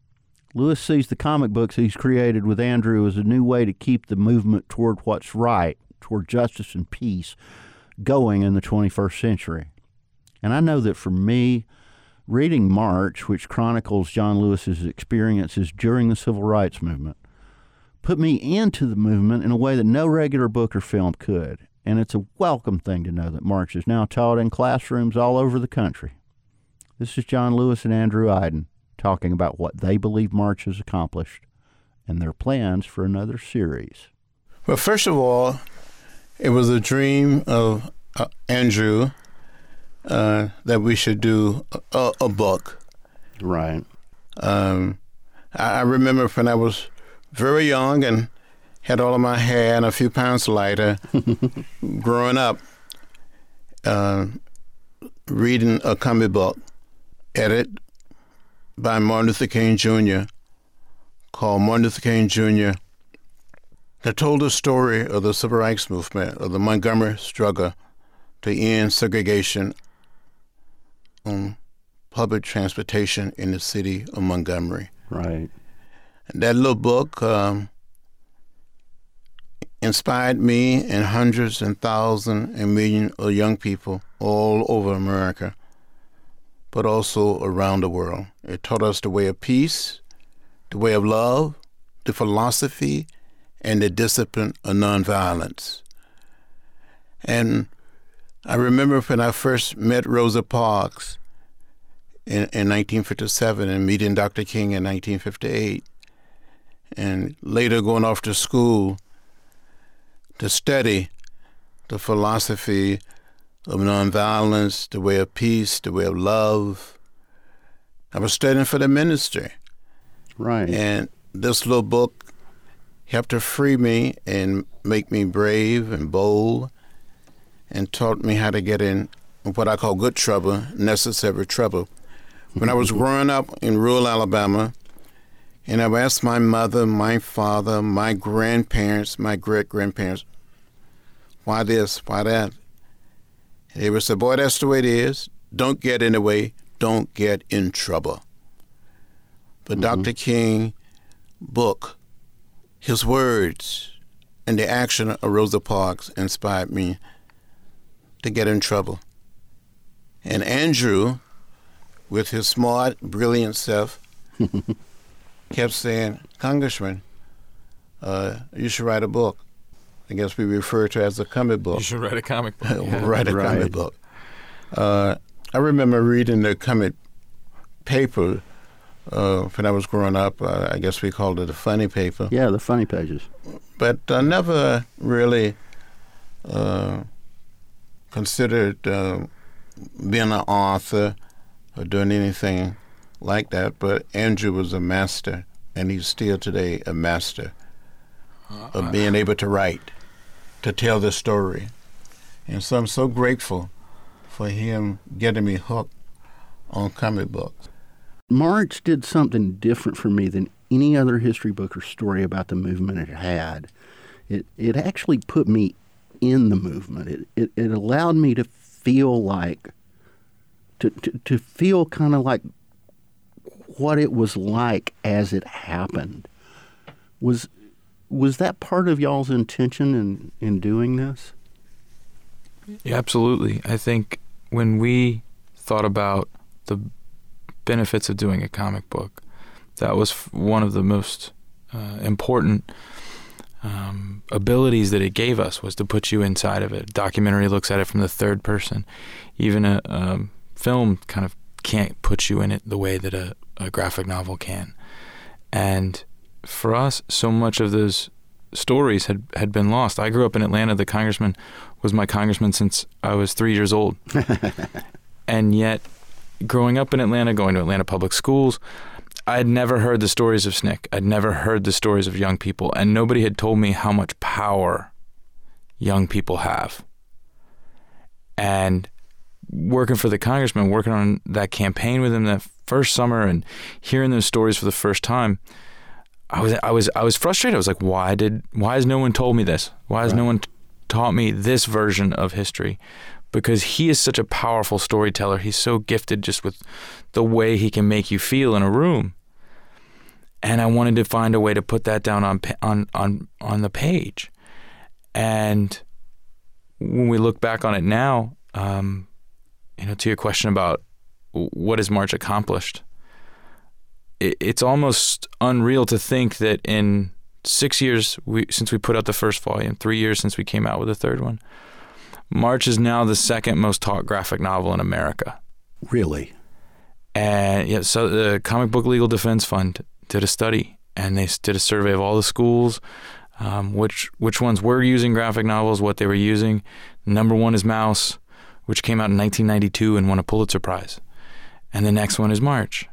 Lewis sees the comic books he's created with Andrew as a new way to keep the movement toward what's right, toward justice and peace, going in the twenty-first century. And I know that for me, reading March, which chronicles John Lewis's experiences during the Civil Rights Movement, put me into the movement in a way that no regular book or film could. And it's a welcome thing to know that March is now taught in classrooms all over the country. This is John Lewis and Andrew Aydin talking about what they believe March has accomplished and their plans for another series.
Well, first of all, it was a dream of uh, Andrew uh, that we should do a, a book.
Right.
Um, I, I remember when I was very young and had all of my hair and a few pounds lighter, growing up, uh, reading a comic book edited by Martin Luther King Junior called Martin Luther King Junior that told the story of the Civil Rights Movement, of the Montgomery struggle to end segregation on public transportation in the city of Montgomery.
Right.
And that little book um, inspired me and hundreds and thousands and millions of young people all over America, but also around the world. It taught us the way of peace, the way of love, the philosophy, and the discipline of nonviolence. And I remember when I first met Rosa Parks in, in nineteen fifty-seven and meeting Doctor King in nineteen fifty-eight, and later going off to school to study the philosophy of nonviolence, the way of peace, the way of love. I was studying for the ministry.
Right.
And this little book helped to free me and make me brave and bold and taught me how to get in what I call good trouble, necessary trouble. When I was growing up in rural Alabama, and I would ask my mother, my father, my grandparents, my great-grandparents, why this, why that? They would say, boy, that's the way it is. Don't get in the way. Don't get in trouble. But mm-hmm. Doctor King book, his words, and the action of Rosa Parks inspired me to get in trouble. And Andrew, with his smart, brilliant self, kept saying, Congressman, uh, you should write a book. I guess we refer to it as a comic book.
You should write a comic book. Yeah.
Write a right. comic book. Uh, I remember reading the comic paper uh, when I was growing up. Uh, I guess we called it a funny paper.
Yeah, the funny pages.
But I never really uh, considered uh, being an author or doing anything like that. But Andrew was a master, and he's still today a master uh, of being able to write, to tell the story. And so I'm so grateful for him getting me hooked on comic books.
March did something different for me than any other history book or story about the movement it had. It it actually put me in the movement. It it, it allowed me to feel like, to, to, to feel kind of like what it was like as it happened. Was was that part of y'all's intention in, in doing this?
Yeah, absolutely. I think when we thought about the benefits of doing a comic book, that was one of the most uh, important um, abilities that it gave us, was to put you inside of it. A documentary looks at it from the third person. Even a um, film kind of can't put you in it the way that a, a graphic novel can. And for us, so much of those stories had, had been lost. I grew up in Atlanta. The congressman was my congressman since I was three years old. And yet, growing up in Atlanta, going to Atlanta public schools, I had never heard the stories of S N C C. I'd never heard the stories of young people, and nobody had told me how much power young people have. And working for the congressman, working on that campaign with him that first summer and hearing those stories for the first time, I was I was I was frustrated. I was like, why did why has no one told me this? Why has right. no one t- taught me this version of history? Because he is such a powerful storyteller. He's so gifted just with the way he can make you feel in a room. And I wanted to find a way to put that down on on on on the page. And when we look back on it now, um, you know, to your question about what has March accomplished, it, it's almost unreal to think that in six years we, since we put out the first volume, three years since we came out with the third one, March is now the second most taught graphic novel in America.
Really?
And yeah, so the Comic Book Legal Defense Fund did a study, and they did a survey of all the schools, um, which which ones were using graphic novels, what they were using. Number one is Mouse, which came out in nineteen ninety-two and won a Pulitzer Prize. And the next one is March.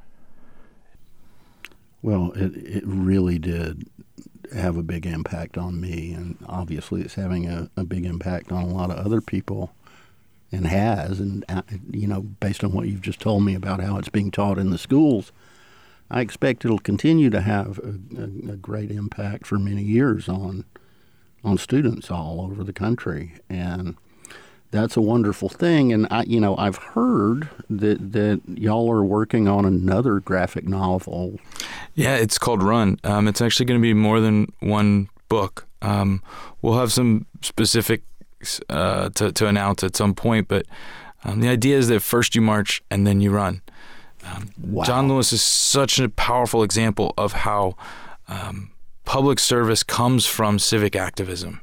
Well, it, it really did have a big impact on me, and obviously it's having a, a big impact on a lot of other people, and has, and uh, you know, based on what you've just told me about how it's being taught in the schools, I expect it'll continue to have a, a, a great impact for many years on on students all over the country, and that's a wonderful thing. And I, you know, I've heard that that y'all are working on another graphic novel.
Yeah, it's called Run. Um, it's actually going to be more than one book. Um, we'll have some specifics uh, to to announce at some point, but um, the idea is that first you march and then you run. Um, wow. John Lewis is such a powerful example of how um, public service comes from civic activism.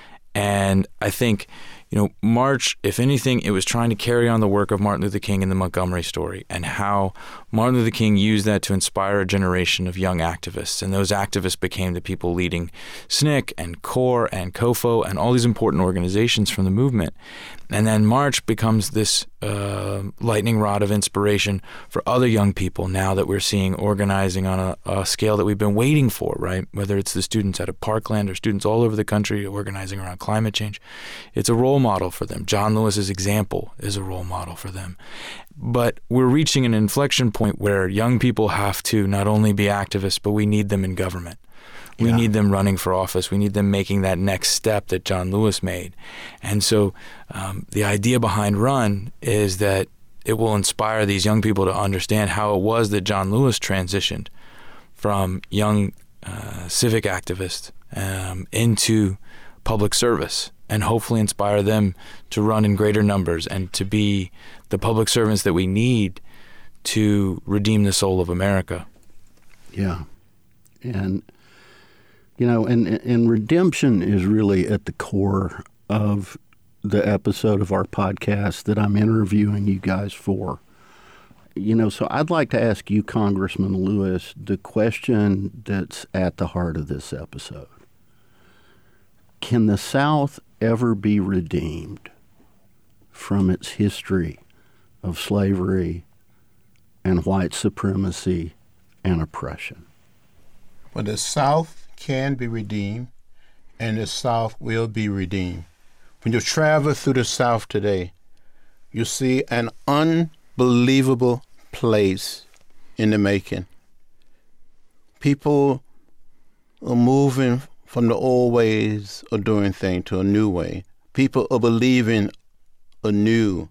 And I think, you know, March, if anything, it was trying to carry on the work of Martin Luther King in the Montgomery story, and how Martin Luther King used that to inspire a generation of young activists. And those activists became the people leading S N C C and CORE and COFO and all these important organizations from the movement. And then March becomes this uh, lightning rod of inspiration for other young people now that we're seeing organizing on a, a scale that we've been waiting for, right? Whether it's the students out of Parkland or students all over the country organizing around climate change. It's a role model for them. John Lewis's example is a role model for them. But we're reaching an inflection point where young people have to not only be activists, but we need them in government. We yeah. need them running for office. We need them making that next step that John Lewis made. And so um, the idea behind Run is that it will inspire these young people to understand how it was that John Lewis transitioned from young uh, civic activist um, into public service, and hopefully inspire them to run in greater numbers and to be the public servants that we need to redeem the soul of America.
Yeah. And You know, and, and redemption is really at the core of the episode of our podcast that I'm interviewing you guys for. You know, so I'd like to ask you, Congressman Lewis, the question that's at the heart of this episode. Can the South ever be redeemed from its history of slavery and white supremacy and oppression?
Well, the South can be redeemed, and the South will be redeemed. When you travel through the South today, you see an unbelievable place in the making. People are moving from the old ways of doing things to a new way. People are believing anew.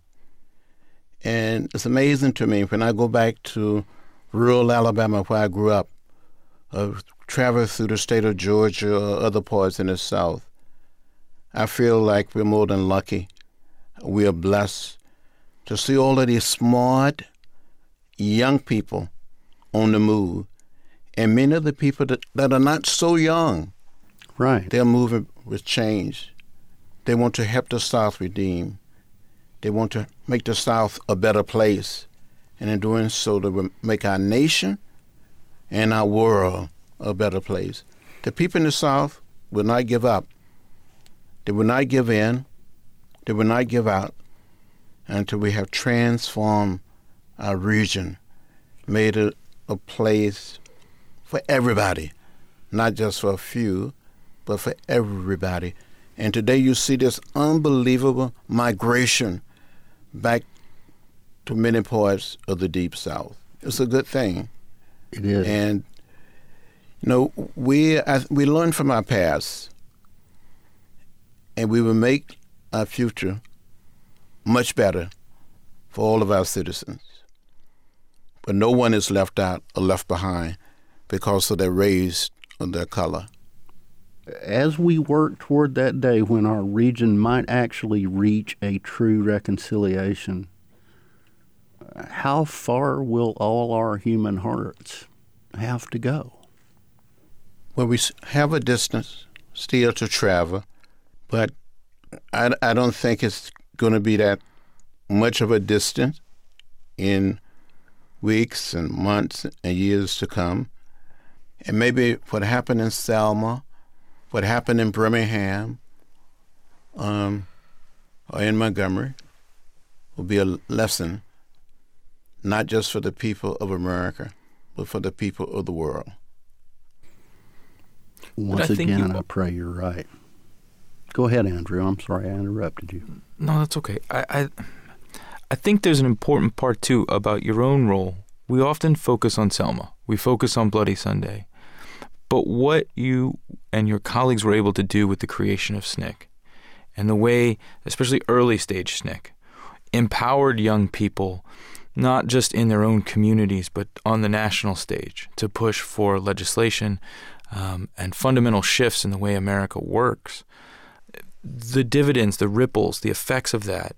And it's amazing to me when I go back to rural Alabama where I grew up, uh, travel through the state of Georgia or other parts in the South, I feel like we're more than lucky. We are blessed to see all of these smart young people on the move, and many of the people that, that are not so young.
Right.
They're moving with change. They want to help the South redeem. They want to make the South a better place. And in doing so, they will make our nation and our world a better place. The people in the South will not give up. They will not give in. They will not give out until we have transformed our region, made it a place for everybody, not just for a few, but for everybody. And today you see this unbelievable migration back to many parts of the Deep South. It's a good thing.
It is.
And, you know, we, I, we learn from our past, and we will make our future much better for all of our citizens. But no one is left out or left behind, because of their race or their color.
As we work toward that day when our region might actually reach a true reconciliation, how far will all our human hearts have to go?
Well, we have a distance still to travel, but I, I don't think it's going to be that much of a distance in weeks and months and years to come. And maybe what happened in Selma, what happened in Birmingham, um, or in Montgomery will be a lesson, not just for the people of America, but for the people of the world.
Once
I
again,
you,
I pray you're right. Go ahead, Andrew. I'm sorry I interrupted you.
No, that's okay. I, I, I think there's an important part, too, about your own role. We often focus on Selma. We focus on Bloody Sunday. But what you and your colleagues were able to do with the creation of S N C C and the way, especially early stage S N C C, empowered young people, not just in their own communities, but on the national stage to push for legislation um, and fundamental shifts in the way America works. The dividends, the ripples, the effects of that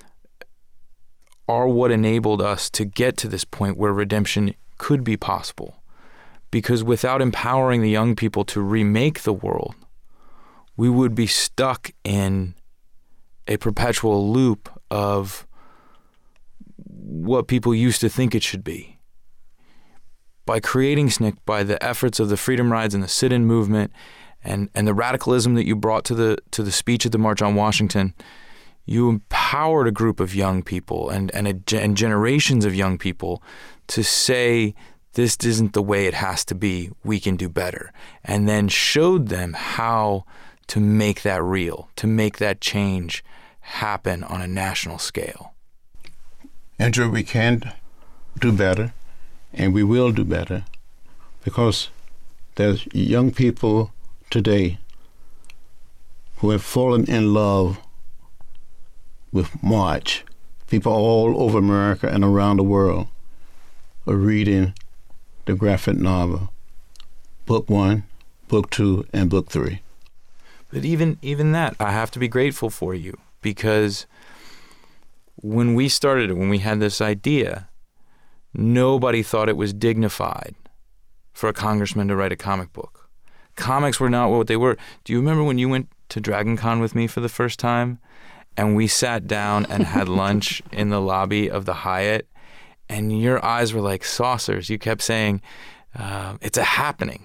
are what enabled us to get to this point where redemption could be possible. Because without empowering the young people to remake the world, we would be stuck in a perpetual loop of what people used to think it should be. By creating S N C C, by the efforts of the Freedom Rides and the sit-in movement, and, and the radicalism that you brought to the to the speech at the March on Washington, you empowered a group of young people and and, a, and generations of young people to say, this isn't the way it has to be, we can do better. And then showed them how to make that real, to make that change happen on a national scale.
Andrew, we can do better, and we will do better, because there's young people today who have fallen in love with March. People all over America and around the world are reading the graphic novel, book one, book two, and book three.
But even even that, I have to be grateful for you, because when we started it, when we had this idea, nobody thought it was dignified for a congressman to write a comic book. Comics were not what they were. Do you remember when you went to Dragon Con with me for the first time, and we sat down and had lunch in the lobby of the Hyatt, and your eyes were like saucers? You kept saying, uh, it's a happening.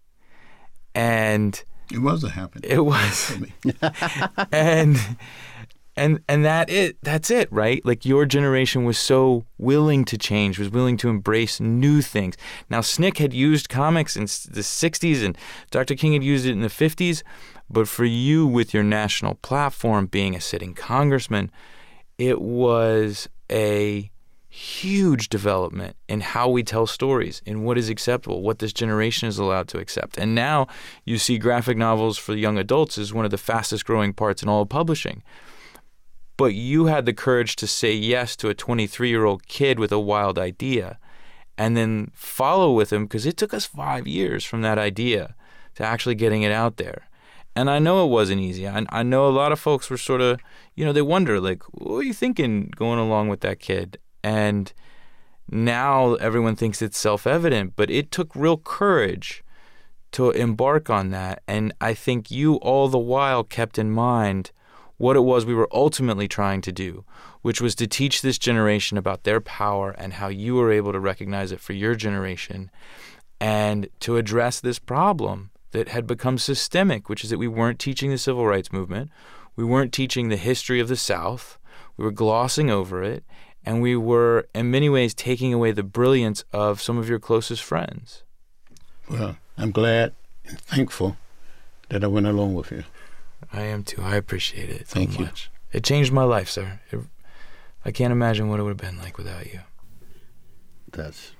And
it was a happening.
It was. and and and that it that's it, right? Like, your generation was so willing to change, was willing to embrace new things. Now, S N C C had used comics in the sixties, and Doctor King had used it in the fifties, but for you, with your national platform, being a sitting congressman, it was a huge development in how we tell stories, in what is acceptable, what this generation is allowed to accept. And now you see graphic novels for young adults as one of the fastest growing parts in all of publishing. But you had the courage to say yes to a twenty-three-year-old kid with a wild idea and then follow with him, because it took us five years from that idea to actually getting it out there. And I know it wasn't easy. I, I know a lot of folks were sort of, you know, they wonder, like, what are you thinking going along with that kid? And now everyone thinks it's self-evident, but it took real courage to embark on that. And I think you all the while kept in mind what it was we were ultimately trying to do, which was to teach this generation about their power and how you were able to recognize it for your generation, and to address this problem that had become systemic, which is that we weren't teaching the civil rights movement, we weren't teaching the history of the South, we were glossing over it, and we were, in many ways, taking away the brilliance of some of your closest friends.
Well, I'm glad and thankful that I went along with you.
I am too. I appreciate it so
Thank you.
much. It changed my life, sir. It, I can't imagine what it would have been like without you.
That's...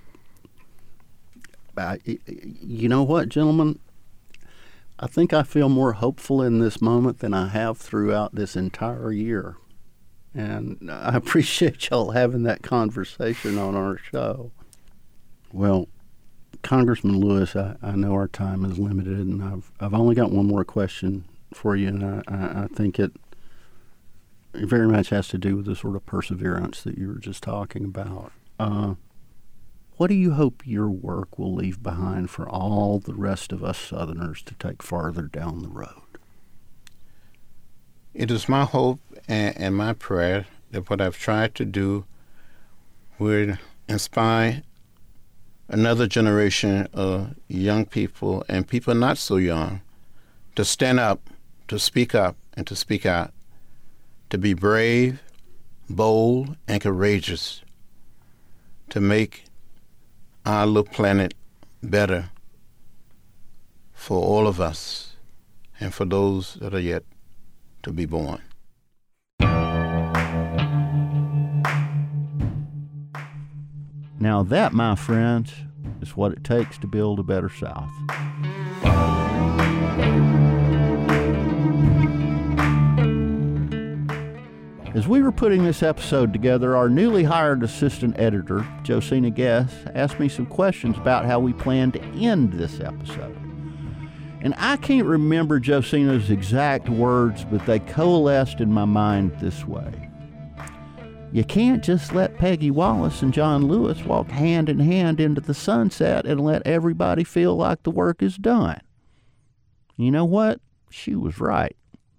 I, you know what, gentlemen? I think I feel more hopeful in this moment than I have throughout this entire year. And I appreciate y'all having that conversation on our show. Well, Congressman Lewis, I, I know our time is limited, and I've I've only got one more question for you, and I, I, I think it very much has to do with the sort of perseverance that you were just talking about. Uh, what do you hope your work will leave behind for all the rest of us Southerners to take farther down the road?
It is my hope and, and my prayer that what I've tried to do would inspire another generation of young people and people not so young to stand up, to speak up, and to speak out, to be brave, bold, and courageous, to make our little planet better for all of us and for those that are yet to be born.
Now that, my friends, is what it takes to build a better South. As we were putting this episode together, our newly hired assistant editor, Josina Guess, asked me some questions about how we plan to end this episode. And I can't remember Josina's exact words, but they coalesced in my mind this way. You can't just let Peggy Wallace and John Lewis walk hand in hand into the sunset and let everybody feel like the work is done. You know what? She was right.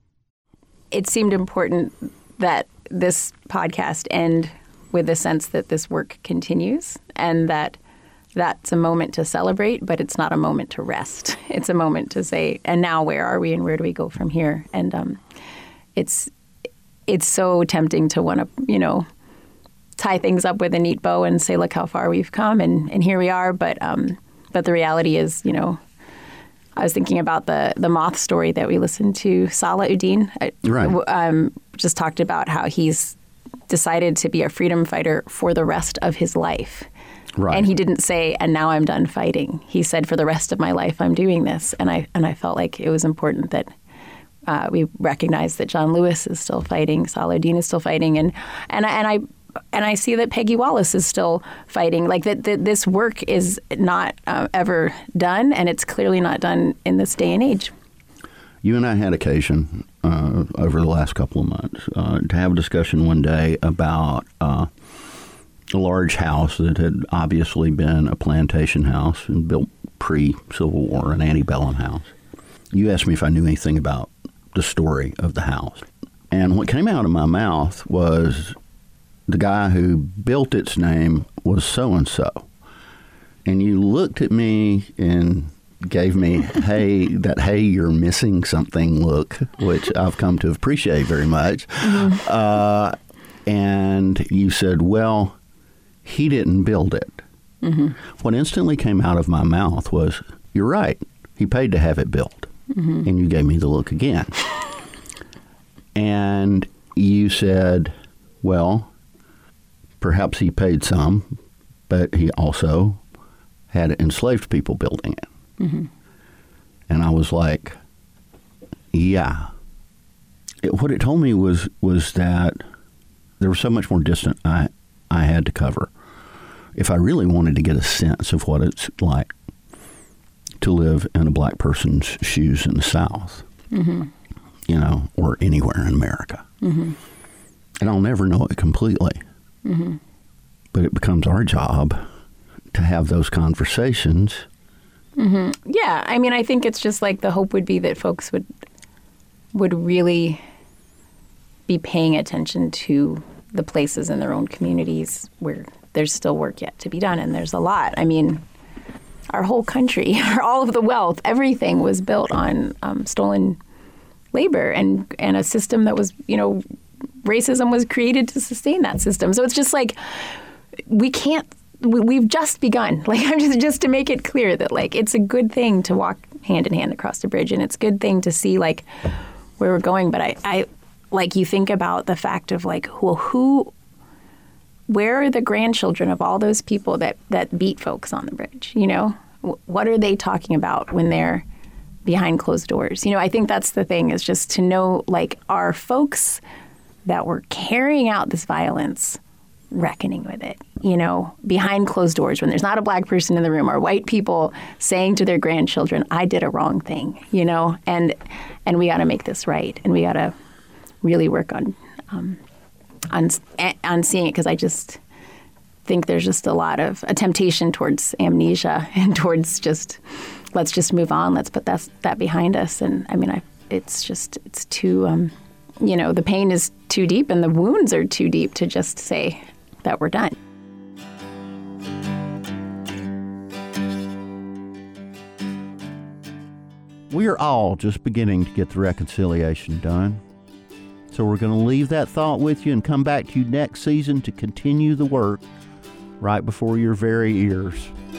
It seemed important that this podcast end with the sense that this work continues and that that's a moment to celebrate, but it's not a moment to rest. It's a moment to say, and now where are we and where do we go from here? And um, it's it's so tempting to want to, you know, tie things up with a neat bow and say, look how far we've come and, and here we are. But um, but the reality is, you know, I was thinking about the, the moth story that we listened to. Salahuddin
right.
um, just talked about how he's decided to be a freedom fighter for the rest of his life.
Right.
And he didn't say, and now I'm done fighting. He said, for the rest of my life, I'm doing this. And I and I felt like it was important that uh, we recognize that John Lewis is still fighting, Salahuddin is still fighting, and and I, and I and I see that Peggy Wallace is still fighting. Like that, that this work is not uh, ever done, and it's clearly not done in this day and age.
You and I had occasion uh, over the last couple of months uh, to have a discussion one day about uh, a large house that had obviously been a plantation house and built pre-Civil War, an antebellum house. You asked me if I knew anything about the story of the house. And what came out of my mouth was the guy who built its name was so-and-so. And you looked at me and gave me, hey, that, hey, you're missing something look, which I've come to appreciate very much. Mm-hmm. Uh, and you said, well, he didn't build it. Mm-hmm. What instantly came out of my mouth was, you're right, he paid to have it built. Mm-hmm. And you gave me the look again. And you said, well, perhaps he paid some, but he also had enslaved people building it. Mm-hmm. And I was like, yeah. It, what it told me was was that there was so much more distant I, I had to cover if I really wanted to get a sense of what it's like to live in a black person's shoes in the South, mm-hmm. you know, or anywhere in America. Mm-hmm. And I'll never know it completely. Mm-hmm. But it becomes our job to have those conversations.
Mm-hmm. Yeah, I mean, I think it's just like the hope would be that folks would would really be paying attention to the places in their own communities where there's still work yet to be done, and there's a lot. I mean, our whole country, all of the wealth, everything was built on um, stolen labor and and a system that was, you know, racism was created to sustain that system. So it's just like we can't. We, we've just begun. Like I'm just just to make it clear that like it's a good thing to walk hand in hand across the bridge, and it's a good thing to see like where we're going. But I, I like you think about the fact of like well, who, where are the grandchildren of all those people that that beat folks on the bridge? You know, what are they talking about when they're behind closed doors? You know, I think that's the thing is just to know like our folks that were carrying out this violence reckoning with it, you know, behind closed doors when there's not a black person in the room, or white people saying to their grandchildren, I did a wrong thing, you know, and and we got to make this right, and we got to really work on um, on on seeing it, because I just think there's just a lot of a temptation towards amnesia and towards just let's just move on, let's put that that behind us. And I mean, I it's just it's too um, you know, the pain is too deep and the wounds are too deep to just say that we're done.
We are all just beginning to get the reconciliation done. So we're going to leave that thought with you and come back to you next season to continue the work right before your very ears.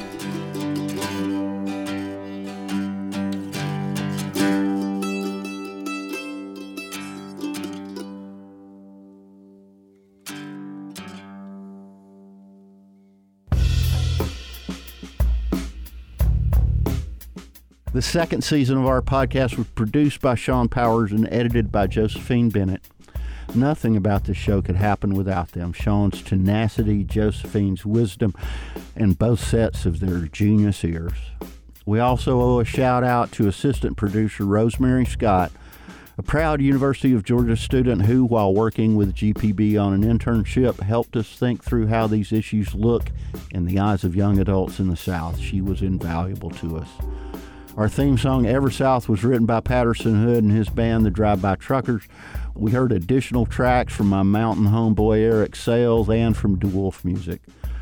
The second season of our podcast was produced by Sean Powers and edited by Josephine Bennett. Nothing about this show could happen without them. Sean's tenacity, Josephine's wisdom, and both sets of their genius ears. We also owe a shout out to assistant producer Rosemary Scott, a proud University of Georgia student who, while working with G P B on an internship, helped us think through how these issues look in the eyes of young adults in the South. She was invaluable to us. Our theme song, Ever South, was written by Patterson Hood and his band, the Drive-By Truckers. We heard additional tracks from my mountain homeboy, Eric Sales, and from DeWolf Music.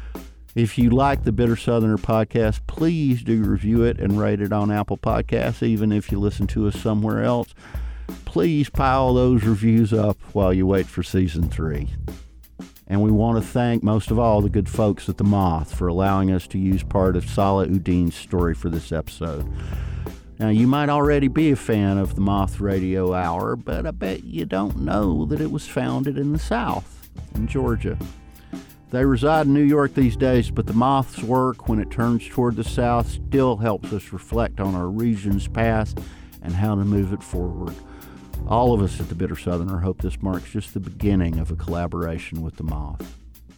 If you like the Bitter Southerner podcast, please do review it and rate it on Apple Podcasts, even if you listen to us somewhere else. Please pile those reviews up while you wait for season three. And we want to thank, most of all, the good folks at The Moth for allowing us to use part of Salah Uddin's story for this episode. Now, you might already be a fan of The Moth Radio Hour, but I bet you don't know that it was founded in the South, in Georgia. They reside in New York these days, but The Moth's work, when it turns toward the South, still helps us reflect on our region's past and how to move it forward. All of us at the Bitter Southerner hope this marks just the beginning of a collaboration with The Moth.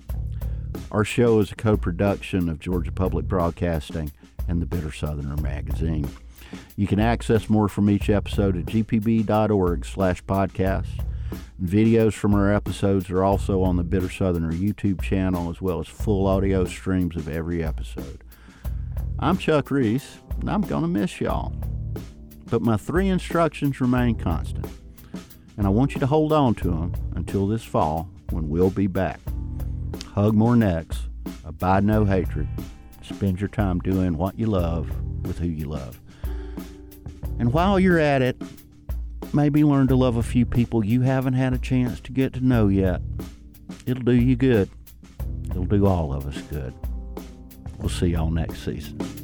Our show is a co-production of Georgia Public Broadcasting and the Bitter Southerner magazine. You can access more from each episode at g p b dot org slash podcast. Videos from our episodes are also on the Bitter Southerner YouTube channel, as well as full audio streams of every episode. I'm Chuck Reese, and I'm going to miss y'all. But my three instructions remain constant, and I want you to hold on to them until this fall, when we'll be back. Hug more necks, abide no hatred, spend your time doing what you love with who you love. And while you're at it, maybe learn to love a few people you haven't had a chance to get to know yet. It'll do you good. It'll do all of us good. We'll see y'all next season.